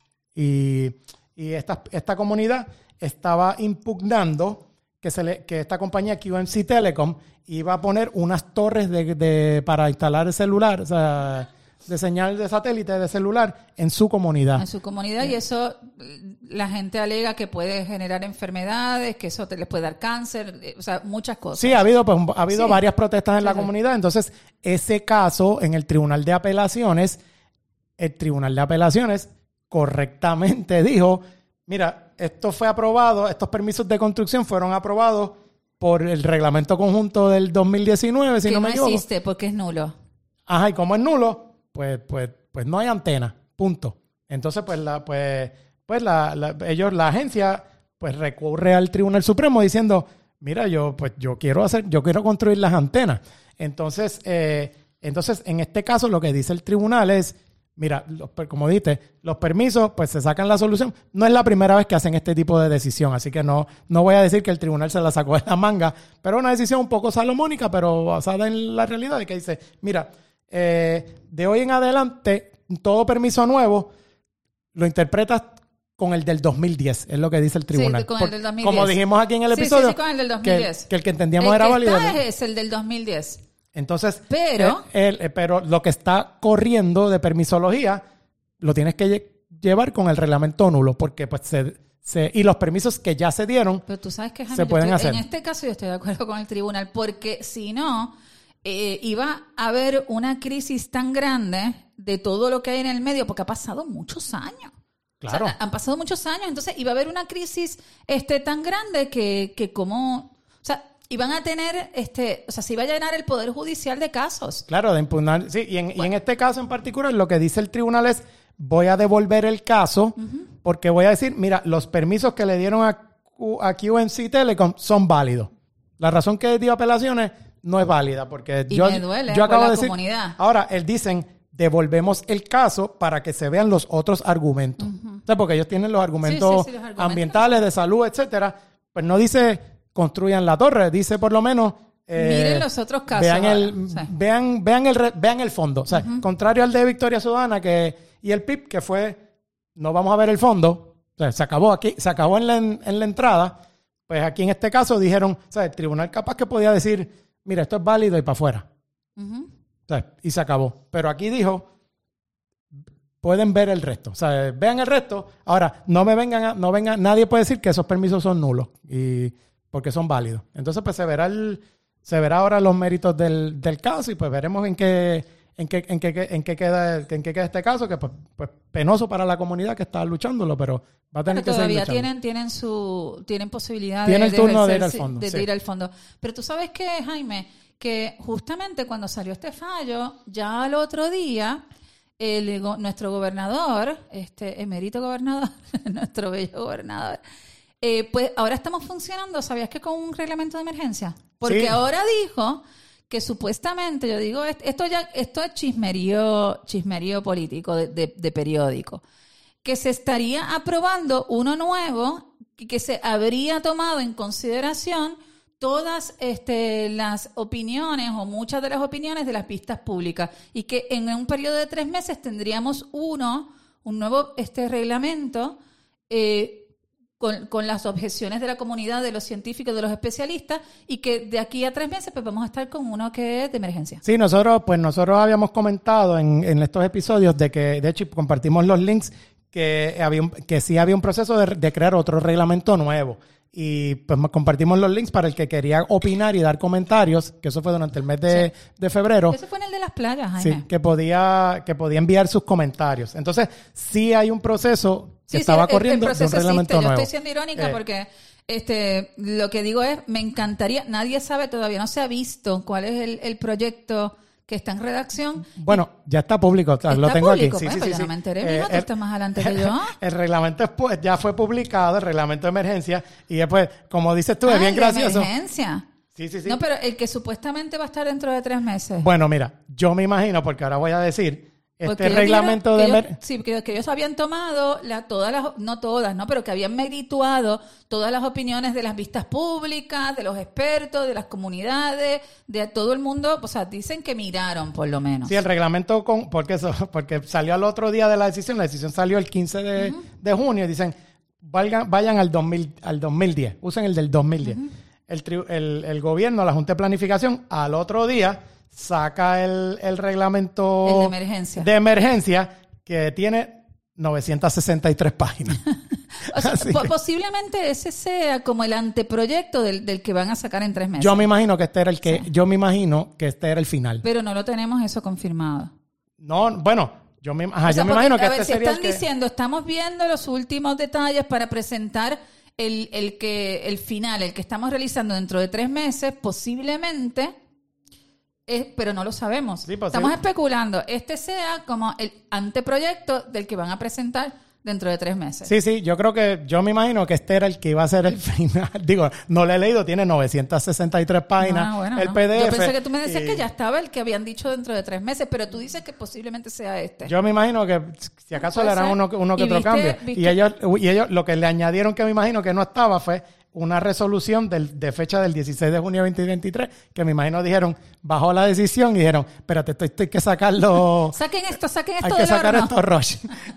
Y, y esta, esta comunidad estaba impugnando que, se le, que esta compañía Q M C Telecom iba a poner unas torres de, de, para instalar el celular, o sea, de señal de satélite de celular en su comunidad. En su comunidad, y eso la gente alega que puede generar enfermedades, que eso te les puede dar cáncer, o sea, muchas cosas. Sí, ha habido, pues, ha habido sí. varias protestas en sí, la sí. comunidad. Entonces, ese caso en el Tribunal de Apelaciones, el Tribunal de Apelaciones correctamente dijo, mira, esto fue aprobado, estos permisos de construcción fueron aprobados por el reglamento conjunto del dos mil diecinueve, si que no me no equivoco. existe porque es nulo. Ajá, y como es nulo, pues, pues, pues no hay antena, punto. Entonces, pues la, pues, pues la, la, ellos, la agencia, pues recurre al Tribunal Supremo diciendo, mira, yo, pues yo quiero hacer, yo quiero construir las antenas. Entonces, eh, entonces, en este caso, lo que dice el tribunal es, mira, los, como dijiste, los permisos, pues se sacan la solución. No es la primera vez que hacen este tipo de decisión, así que no, no voy a decir que el tribunal se la sacó de la manga, pero una decisión un poco salomónica, pero basada en la realidad, de que dice, mira, eh, de hoy en adelante, todo permiso nuevo lo interpretas con el del dos mil diez, es lo que dice el tribunal. Sí, con Por, el del dos mil diez. Como dijimos aquí en el episodio, sí, sí, sí, con el del dos mil diez. Que, que el que entendíamos el era que válido. Está es el del dos mil diez. Entonces, pero, el, el, pero lo que está corriendo de permisología lo tienes que lle- llevar con el reglamento nulo, porque pues se, se y los permisos que ya se dieron pero tú sabes que, Jaime, se pueden estoy, hacer. En este caso yo estoy de acuerdo con el tribunal, porque si no, eh, iba a haber una crisis tan grande de todo lo que hay en el medio, porque ha pasado muchos años. Claro. O sea, han pasado muchos años, entonces iba a haber una crisis este, tan grande que, que como... O sea, iban a tener, este, o sea, se iba a llenar el Poder Judicial de casos. Claro, de impugnar. Sí, y en, bueno. y en este caso en particular, lo que dice el tribunal es, voy a devolver el caso, uh-huh. porque voy a decir, mira, los permisos que le dieron a, a Q M C Telecom son válidos. La razón que dio apelaciones no es válida, porque y yo, me duele yo acabo por la de decir, comunidad. Ahora, él dicen, devolvemos el caso para que se vean los otros argumentos. Uh-huh. O sea, porque ellos tienen los argumentos, sí, sí, sí, los argumentos ambientales, de salud, etcétera. Pues no dice construyan la torre, dice por lo menos eh, miren los otros casos. Vean el, ahora, sí. vean, vean el re, vean el fondo. O sea, uh-huh. contrario al de Victoria Ciudadana que, y el P I B, que fue no vamos a ver el fondo. O sea, se acabó aquí, se acabó en la, en, en la entrada. Pues aquí en este caso dijeron, o sea, el tribunal capaz que podía decir, mira, esto es válido y para afuera. Uh-huh. O sea, y se acabó. Pero aquí dijo, pueden ver el resto. O sea, vean el resto. Ahora, no me vengan, a, no vengan, nadie puede decir que esos permisos son nulos y porque son válidos. Entonces, pues se verá el, se verá ahora los méritos del, del caso y pues veremos en qué, en qué, en qué, en qué queda, en qué queda este caso, que pues, pues penoso para la comunidad que está luchándolo, pero va a tener pero que seguir todavía luchando. tienen, tienen su, tienen posibilidad Tiene de, el turno de, de ir al ejercer- fondo, de sí. ir al fondo. Pero tú sabes qué, Jaime, que justamente cuando salió este fallo, ya al otro día, el, go- nuestro gobernador, este emérito gobernador, nuestro bello gobernador, eh, pues ahora estamos funcionando, ¿sabías que con un reglamento de emergencia? Porque Sí. ahora dijo que supuestamente, yo digo, est- esto ya esto es chismerío, chismerío político de, de, de periódico, que se estaría aprobando uno nuevo y que se habría tomado en consideración todas este, las opiniones o muchas de las opiniones de las vistas públicas y que en un periodo de tres meses tendríamos uno, un nuevo este reglamento eh, con, con las objeciones de la comunidad, de los científicos, de los especialistas y que de aquí a tres meses pues vamos a estar con uno que es de emergencia. Sí, nosotros, pues nosotros habíamos comentado en, en estos episodios de que, de hecho, compartimos los links que había un- que sí había un proceso de, de crear otro reglamento nuevo. Y pues compartimos los links para el que quería opinar y dar comentarios, que eso fue durante el mes de, de febrero. Ese fue en el de las playas, Jaime. Sí, que podía, que podía enviar sus comentarios. Entonces, sí hay un proceso que Sí, sí, estaba el- corriendo el de un proceso reglamento existe. nuevo. Yo estoy siendo irónica Eh, porque este, lo que digo es, me encantaría, nadie sabe todavía, no se ha visto cuál es el, el proyecto que está en redacción. Bueno, ya está público, o sea, lo ¿Está tengo público? aquí. Sí, Pues, sí, pues sí, yo sí. no me enteré, Eh, mija, tú el- estás más adelante que yo. El reglamento es, pues, ya fue publicado, el reglamento de emergencia, y después, como dices tú, Ah, es bien el de gracioso. emergencia. Sí, sí, sí. No, pero el que supuestamente va a estar dentro de tres meses. Bueno, mira, yo me imagino, porque ahora voy a decir, este Porque ellos reglamento de dijeron que emergencia... ellos- sí, que, que ellos habían tomado la, todas las, no todas, ¿no? Pero que habían merituado todas las opiniones de las vistas públicas, de los expertos, de las comunidades, de todo el mundo. O sea, dicen que miraron, por lo menos. Sí, el reglamento, con, porque eso, porque salió al otro día de la decisión, la decisión salió el quince de, uh-huh. de junio, y dicen, valgan, vayan al, dos mil, al dos mil diez, usen el del dos mil diez. Uh-huh. el, tri, el, el gobierno, la Junta de Planificación, al otro día saca el, el reglamento el de emergencia. de emergencia que tiene novecientas sesenta y tres páginas. O sea, po- posiblemente ese sea como el anteproyecto del, del que van a sacar en tres meses. Yo me imagino que este era el que, sí. yo me imagino que este era el final. Pero no lo tenemos eso confirmado. No, bueno, yo me, ajá, o sea, yo me porque, imagino que a este ver, si sería están el que... diciendo, estamos viendo los últimos detalles para presentar el, el que el final, el que estamos realizando dentro de tres meses, posiblemente, es, pero no lo sabemos. Sí, pues, estamos sí. especulando. Este sea como el anteproyecto del que van a presentar dentro de tres meses. Sí, sí, yo creo que, yo me imagino que este era el que iba a ser el final. Digo, no lo he leído, tiene novecientas sesenta y tres páginas, Ah, bueno, el no. P D F. Yo pensé que tú me decías y que ya estaba el que habían dicho dentro de tres meses, pero tú dices que posiblemente sea este. Yo me imagino que si acaso Puede le harán ser. uno, uno que ¿Y otro viste- cambio. viste? Y ellos, y ellos, lo que le añadieron que me imagino que no estaba fue una resolución del, de fecha del dieciséis de junio de veinte veintitrés, que me imagino dijeron, bajó la decisión y dijeron, espérate, esto, esto hay que sacarlo. Saquen esto, saquen esto Hay que del sacar horno. esto, Roche.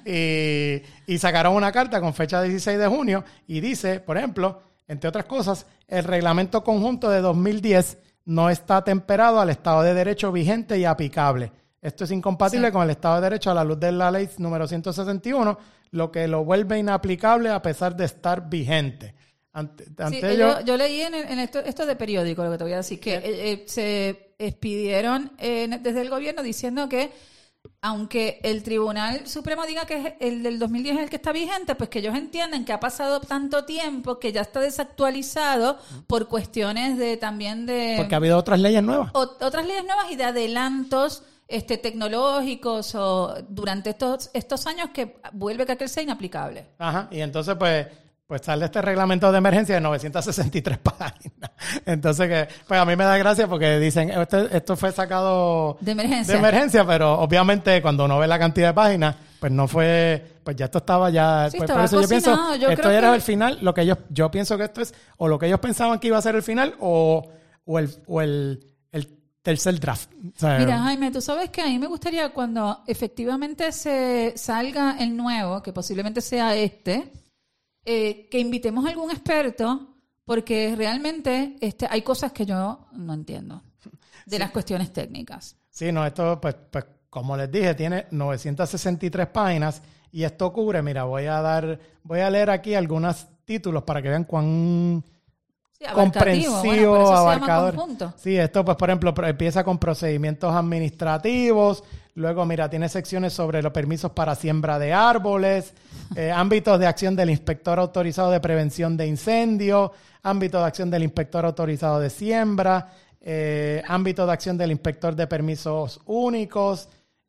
y, y sacaron una carta con fecha dieciséis de junio y dice, por ejemplo, entre otras cosas, el reglamento conjunto de dos mil diez no está temperado al Estado de Derecho vigente y aplicable. Esto es incompatible Sí. con el Estado de Derecho a la luz de la ley número ciento sesenta y uno, lo que lo vuelve inaplicable a pesar de estar vigente. Ante, ante Sí, ello, yo, yo leí en, el- en esto, esto de periódico, lo que te voy a decir, que eh, eh, se expidieron eh, desde el gobierno diciendo que aunque el Tribunal Supremo diga que es el del dos mil diez es el que está vigente, pues que ellos entienden que ha pasado tanto tiempo que ya está desactualizado por cuestiones de también de... porque ha habido otras leyes nuevas. o- otras leyes nuevas y de adelantos este, tecnológicos o durante estos, estos años que vuelve que aquel sea inaplicable. Ajá, y entonces pues, pues sale este reglamento de emergencia de novecientas sesenta y tres páginas. Entonces que, pues a mí me da gracia porque dicen, esto, esto fue sacado De emergencia. de emergencia, pero obviamente cuando uno ve la cantidad de páginas, pues no fue, pues ya esto estaba ya, Sí, pues estaba por eso yo pienso, cocinado. Yo esto creo era que- el final, lo que ellos, yo pienso que esto es, o lo que ellos pensaban que iba a ser el final, o, o el, o el, el tercer draft. O sea, Mira, Jaime, tú sabes que a mí me gustaría cuando efectivamente se salga el nuevo, que posiblemente sea este, eh, que invitemos a algún experto, porque realmente este, hay cosas que yo no entiendo de Sí. las cuestiones técnicas. Sí, no, esto, pues, pues, como les dije, tiene novecientas sesenta y tres páginas y esto cubre, mira, voy a dar, voy a leer aquí algunos títulos para que vean cuán, Sí, comprensivo, bueno, abarcador. Sí, esto pues por ejemplo empieza con procedimientos administrativos, luego mira, tiene secciones sobre los permisos para siembra de árboles, eh, ámbitos de acción del inspector autorizado de prevención de incendios, ámbito de acción del inspector autorizado de siembra, eh, ámbito de acción del inspector de permisos únicos,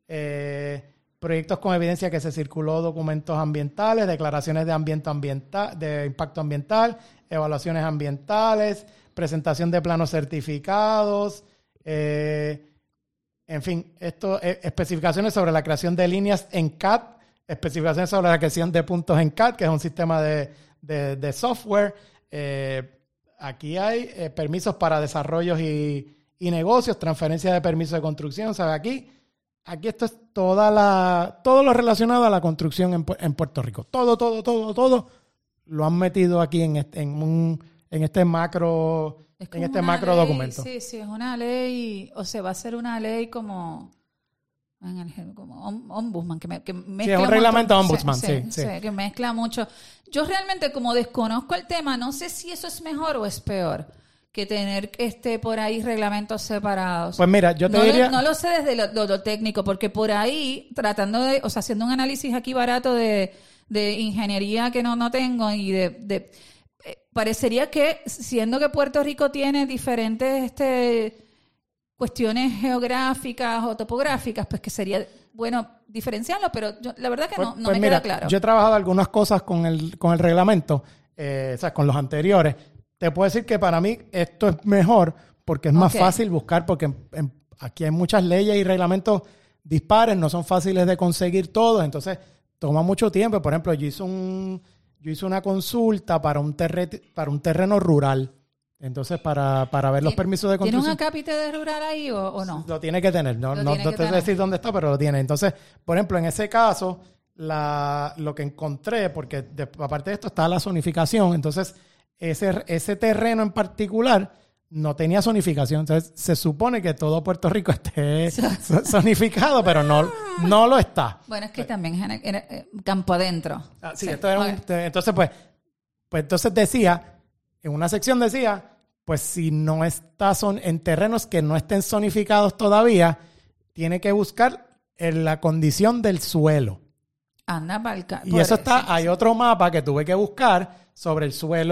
eh, proyectos con evidencia que se circuló, documentos ambientales, declaraciones de, ambiente ambiental, de impacto ambiental, evaluaciones ambientales, presentación de planos certificados, eh, en fin, esto, eh, especificaciones sobre la creación de líneas en C A D, especificaciones sobre la creación de puntos en C A D, que es un sistema de, de, de software. Eh, aquí hay eh, permisos para desarrollos y, y negocios, transferencia de permisos de construcción. O sea, aquí, aquí esto es toda la, todo lo relacionado a la construcción en, en Puerto Rico. Todo, todo, todo, todo lo han metido aquí en este, en un, en este macro, en este macro ley, documento. Sí, sí, es una ley, o sea, va a ser una ley como, en el, como ombudsman, que, me, que mezcla. Sí, es un reglamento ombudsman, sí, sí, sí, sí. sí. Que mezcla mucho. Yo realmente, como desconozco el tema, no sé si eso es mejor o es peor que tener este por ahí reglamentos separados. Pues mira, yo te no diría... Lo, no lo sé desde lo, lo, lo técnico, porque por ahí, tratando de, o sea, haciendo un análisis aquí barato de, de ingeniería que no, no tengo y de... de eh, parecería que, siendo que Puerto Rico tiene diferentes este, cuestiones geográficas o topográficas, pues que sería bueno diferenciarlo, pero yo, la verdad que pues, no, no pues me mira, queda claro. Yo he trabajado algunas cosas con el, con el reglamento, eh, o sea, con los anteriores. Te puedo decir que para mí esto es mejor porque es más okay. fácil buscar, porque en, en, aquí hay muchas leyes y reglamentos dispares, no son fáciles de conseguir todos, entonces toma mucho tiempo. Por ejemplo, yo hice un yo hice una consulta para un terre, para un terreno rural, entonces para, para ver los permisos de construcción. ¿Tiene un acápite de rural ahí o, o no? Lo tiene que tener, no, no, no te voy a decir dónde está, pero lo tiene. Entonces, por ejemplo, en ese caso, la, lo que encontré, porque de, aparte de esto está la zonificación, entonces ese, ese terreno en particular no tenía zonificación. Entonces, se supone que todo Puerto Rico esté zonificado, pero no, no lo está. Bueno, es que también era, era, era campo adentro. Ah, sí, sí, esto era okay. un, entonces, pues, pues, entonces decía, en una sección decía, pues si no está son, en terrenos que no estén zonificados todavía, tiene que buscar en la condición del suelo. Anda, balca, y eso está, sí, hay sí. otro mapa que tuve que buscar sobre el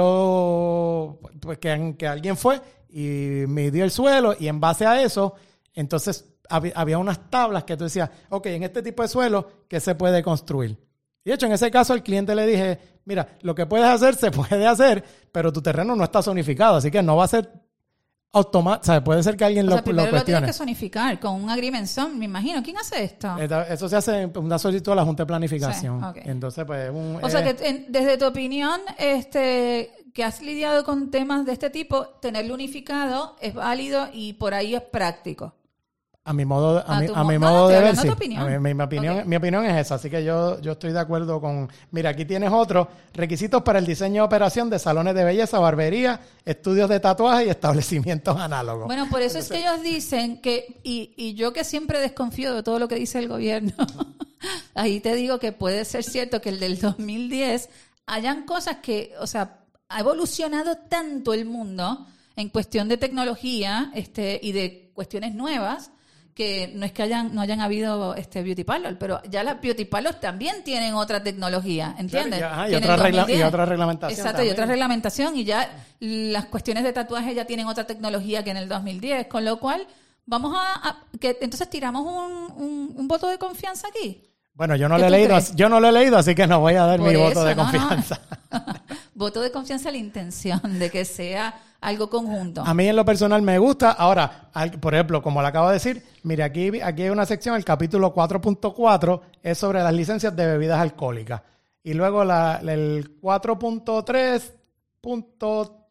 suelo, pues que, que alguien fue y midió el suelo, y en base a eso, entonces hab, había unas tablas que tú decías, ok, en este tipo de suelo, ¿qué se puede construir? Y de hecho, en ese caso, al cliente le dije, mira, lo que puedes hacer, se puede hacer, pero tu terreno no está zonificado, así que no va a ser automático, o sea, puede ser que alguien o lo, sea, primero lo cuestione. Lo tienes que zonificar con un agrimensor, me imagino. ¿Quién hace esto? Eso se hace en una solicitud a la Junta de Planificación. Sí, okay. Entonces, pues... Un, o eh, sea, que en, desde tu opinión, este... que has lidiado con temas de este tipo, tenerlo unificado es válido y por ahí es práctico. A mi modo, a, a, mi, a mi no, modo no, de ver, sí. Opinión. A mi, mi, mi, opinión, okay. mi opinión es esa, así que yo, yo estoy de acuerdo con... Mira, aquí tienes otro. Requisitos para el diseño y operación de salones de belleza, barbería, estudios de tatuaje y establecimientos análogos. Bueno, por eso Entonces, es que ellos dicen que... Y, y yo que siempre desconfío de todo lo que dice el gobierno, ahí te digo que puede ser cierto que el del dos mil diez hayan cosas que... O sea, ha evolucionado tanto el mundo en cuestión de tecnología este, y de cuestiones nuevas, que no es que hayan no hayan habido este beauty parlor, pero ya las beauty parlors también tienen otra tecnología, ¿entiendes? Claro, ya, y, otra regla, y otra reglamentación. Exacto, también. y otra reglamentación, y ya las cuestiones de tatuaje ya tienen otra tecnología que en el dos mil diez, con lo cual vamos a... a que entonces tiramos un, un, un voto de confianza aquí. Bueno, yo no lo he leído, crees? yo no lo he leído, así que no voy a dar Por mi eso, voto de no, confianza. No. Voto de confianza a la intención de que sea algo conjunto. A mí en lo personal me gusta. Ahora, por ejemplo, como le acabo de decir, mire, aquí, aquí hay una sección, el capítulo cuatro punto cuatro es sobre las licencias de bebidas alcohólicas. Y luego la, el cuatro punto tres punto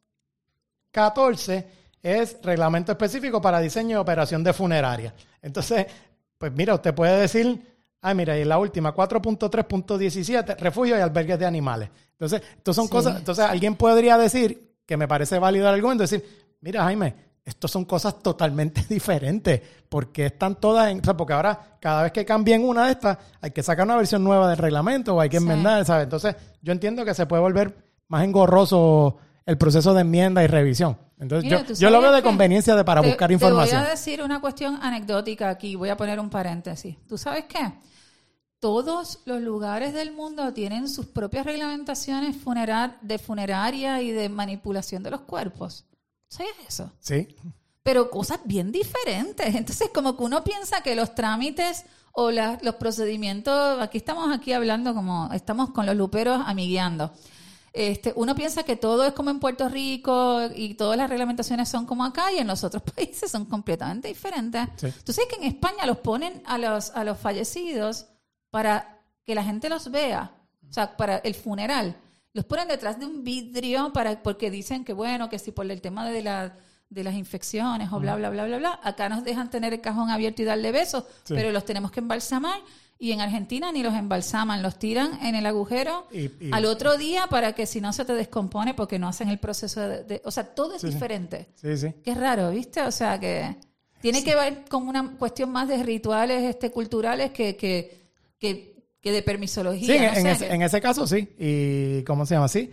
catorce es reglamento específico para diseño y operación de funeraria. Entonces, pues mira, usted puede decir... Ah, mira, y la última, cuatro punto tres punto diecisiete, refugios y albergues de animales. Entonces, estas son sí. cosas, entonces alguien podría decir, que me parece válido el argumento, decir, mira, Jaime, estas son cosas totalmente diferentes, porque están todas en, o sea, porque ahora, cada vez que cambien una de estas, hay que sacar una versión nueva del reglamento o hay que enmendar, sí. ¿sabes? Entonces, yo entiendo que se puede volver más engorroso el proceso de enmienda y revisión. Entonces, Mira, yo, yo lo veo de conveniencia de para te, buscar información. Te voy a decir una cuestión anecdótica aquí. Voy a poner un paréntesis. ¿Tú sabes qué? Todos los lugares del mundo tienen sus propias reglamentaciones funerar, de funeraria y de manipulación de los cuerpos. ¿Sabes eso? Sí. Pero cosas bien diferentes. Entonces, como que uno piensa que los trámites o la, los procedimientos, aquí estamos aquí hablando como, estamos con los luperos amigueando. Este, uno piensa que todo es como en Puerto Rico y todas las reglamentaciones son como acá y en los otros países son completamente diferentes. Sí. Tú sabes que en España los ponen a los, a los fallecidos para que la gente los vea, o sea, para el funeral. Los ponen detrás de un vidrio para porque dicen que, bueno, que si por el tema de la de las infecciones o bla, bla, bla, bla, bla. Acá nos dejan tener el cajón abierto y darle besos, sí. pero los tenemos que embalsamar. Y en Argentina ni los embalsaman, los tiran en el agujero y, y, al otro día para que si no se te descompone porque no hacen el proceso de... de o sea, todo es sí, diferente. Sí, sí. Qué raro, ¿viste? O sea, que tiene sí. que ver con una cuestión más de rituales este, culturales que... que, que que de permisología. Sí, no en, sé, ese, que... en ese caso sí. ¿Y cómo se llama? Sí.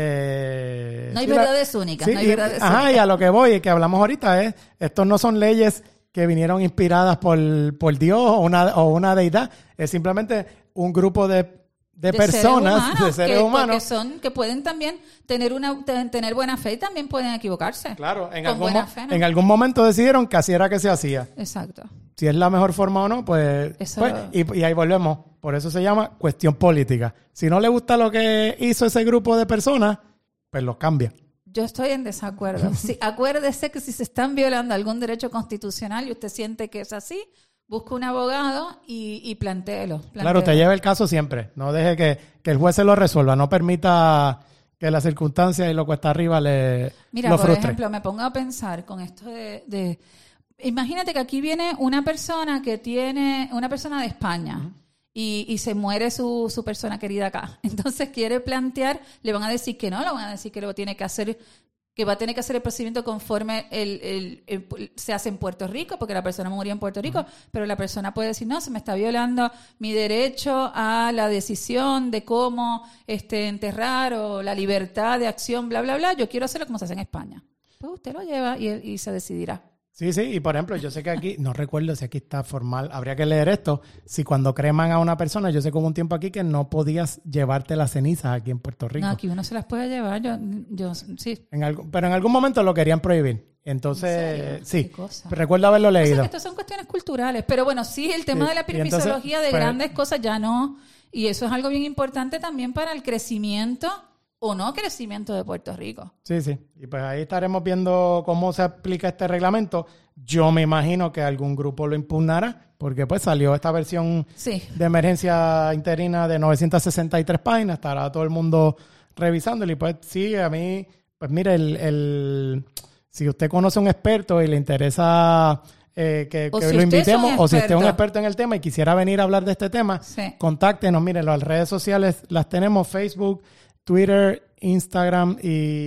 Eh, no hay sí, verdades la... únicas, sí, no hay y, verdades ajá, únicas. Y a lo que voy, que hablamos ahorita es, estos no son leyes que vinieron inspiradas por, por Dios o una, o una deidad. Es simplemente un grupo de, de, de personas, seres humanos, de seres que, humanos. Que, son, que pueden también tener una tener buena fe y también pueden equivocarse. Claro, en, algún, mo- fe, ¿no? en algún momento decidieron que así era que se hacía. Exacto. Si es la mejor forma o no, pues... Eso... pues y, y ahí volvemos. Por eso se llama cuestión política. Si no le gusta lo que hizo ese grupo de personas, pues los cambia. Yo estoy en desacuerdo. Sí, acuérdese que si se están violando algún derecho constitucional y usted siente que es así, busque un abogado y, y plantéelo, plantéelo. Claro, te lleve el caso siempre. No deje que, que el juez se lo resuelva. No permita que las circunstancias y lo cuesta arriba le Mira, lo por frustre. ejemplo, me pongo a pensar con esto de, de... Imagínate que aquí viene una persona que tiene... Una persona de España... Uh-huh. Y, y se muere su, su persona querida acá. Entonces quiere plantear, le van a decir que no, le van a decir que lo tiene que hacer, que va a tener que hacer el procedimiento conforme el, el, el, se hace en Puerto Rico, porque la persona murió en Puerto Rico, uh-huh. pero la persona puede decir, no, se me está violando mi derecho a la decisión de cómo este, enterrar o la libertad de acción, bla, bla, bla, yo quiero hacerlo como se hace en España. Pues usted lo lleva y, y se decidirá. Sí, sí, y por ejemplo, yo sé que aquí, no recuerdo si aquí está formal, habría que leer esto, si cuando creman a una persona, yo sé que hubo un tiempo aquí que no podías llevarte las cenizas aquí en Puerto Rico. No, aquí uno se las puede llevar, yo, yo sí. En algo, pero en algún momento lo querían prohibir. Entonces, sí, recuerdo haberlo leído. O sea, que estas son cuestiones culturales, pero bueno, sí, el tema sí. de la permisología de pues, grandes cosas ya no, y eso es algo bien importante también para el crecimiento o no crecimiento de Puerto Rico. Sí, sí. Y pues ahí estaremos viendo cómo se aplica este reglamento. Yo me imagino que algún grupo lo impugnará, porque pues salió esta versión sí. de emergencia interina de novecientas sesenta y tres páginas. Estará todo el mundo revisándolo. Y pues sí, a mí, pues mire, el, el, si usted conoce a un experto y le interesa... Eh, que, que si lo invitemos, o si usted es un experto en el tema y quisiera venir a hablar de este tema, sí. contáctenos. Miren, las redes sociales las tenemos: Facebook, Twitter, Instagram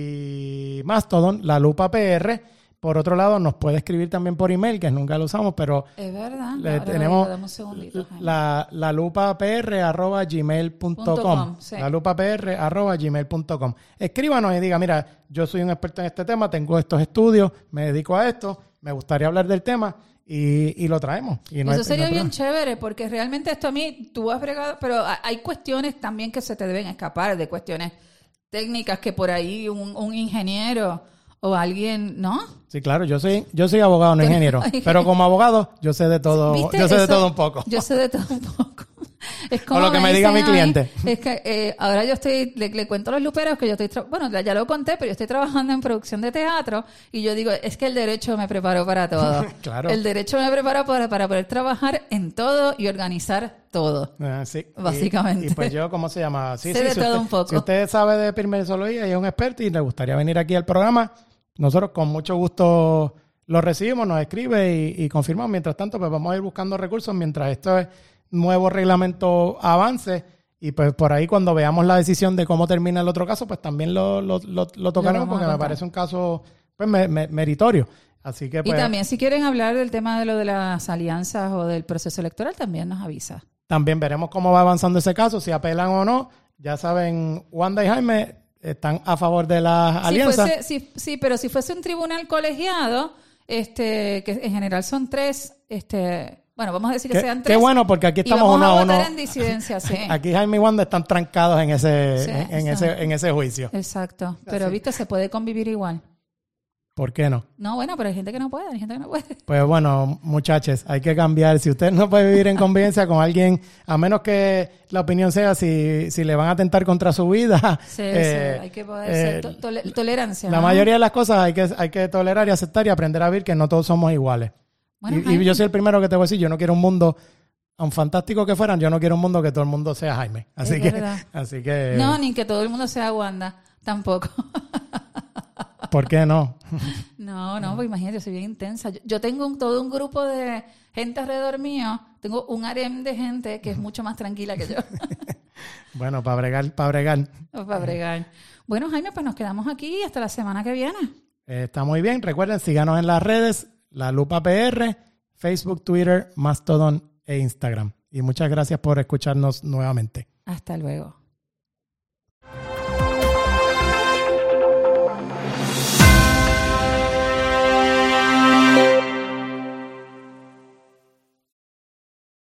y Mastodon, La Lupa P R. Por otro lado, nos puede escribir también por email, que nunca lo usamos, pero es verdad. Le Ahora tenemos un segundito, la, la lupa p r arroba gmail punto com. Sí. La lupa p r arroba gmail punto com. Escríbanos y diga, mira, yo soy un experto en este tema, tengo estos estudios, me dedico a esto, me gustaría hablar del tema. Y, y lo traemos. Y no Eso hay, sería no bien chévere, porque realmente esto a mí, tú has bregado, pero hay cuestiones también que se te deben escapar, de cuestiones técnicas que por ahí un, un ingeniero o alguien, ¿no? Sí, claro, yo soy yo soy abogado, no ingeniero, pero como abogado yo sé de todo, yo sé Eso, de todo un poco. Yo sé de todo un poco. Es como o lo que me, me diga mi cliente. Ahí, es que eh, ahora yo estoy, le, le cuento a los luperos que yo estoy, tra- bueno, ya lo conté, pero yo estoy trabajando en producción de teatro y yo digo, es que el derecho me preparó para todo. Claro. El derecho me preparó para, para poder trabajar en todo y organizar todo. Ah, sí. Básicamente. Y, y pues yo, ¿cómo se llama? Sí, sé sí, de si todo usted, un poco. Si usted sabe de permisología y es un experto y le gustaría venir aquí al programa, nosotros con mucho gusto lo recibimos, nos escribe y, y confirmamos. Mientras tanto, pues vamos a ir buscando recursos mientras esto es nuevo reglamento avance y pues por ahí cuando veamos la decisión de cómo termina el otro caso, pues también lo, lo, lo, lo tocaremos lo porque me parece un caso pues me, me, meritorio. Así que pues, y también si quieren hablar del tema de lo de las alianzas o del proceso electoral, también nos avisa. También veremos cómo va avanzando ese caso, si apelan o no. Ya saben, Wanda y Jaime están a favor de las alianzas. Si fuese, si, sí, pero si fuese un tribunal colegiado, este, que en general son tres, este, bueno, vamos a decir que qué, sean tres. Qué bueno, porque aquí estamos y vamos uno a a votar uno. En disidencia, sí. Aquí Jaime y Wanda están trancados en ese, Sí, en, en ese, en ese juicio. Exacto. Pero, Así. viste, se puede convivir igual. ¿Por qué no? No, bueno, pero hay gente que no puede, hay gente que no puede. Pues bueno, muchachos, hay que cambiar. Si usted no puede vivir en convivencia con alguien, a menos que la opinión sea si, si le van a atentar contra su vida. Sí, eh, sí, hay que poder eh, ser to- tole- tolerancia. La ¿no? mayoría de las cosas hay que, hay que tolerar y aceptar y aprender a vivir que no todos somos iguales. Bueno, y, y Jaime. yo soy el primero que te voy a decir, yo no quiero un mundo, aun fantástico que fueran, yo no quiero un mundo que todo el mundo sea Jaime. Así Es que, verdad. así que. No, ni que todo el mundo sea Wanda, tampoco. ¿Por qué no? No, no, pues imagínate, yo soy bien intensa. Yo, yo tengo un, todo un grupo de gente alrededor mío, tengo un harem de gente que es mucho más tranquila que yo. Bueno, para bregar, para bregar. Para bregar. Bueno, Jaime, pues nos quedamos aquí hasta la semana que viene. Eh, está muy bien. Recuerden, síganos en las redes, La Lupa P R, Facebook, Twitter, Mastodon e Instagram. Y muchas gracias por escucharnos nuevamente. Hasta luego.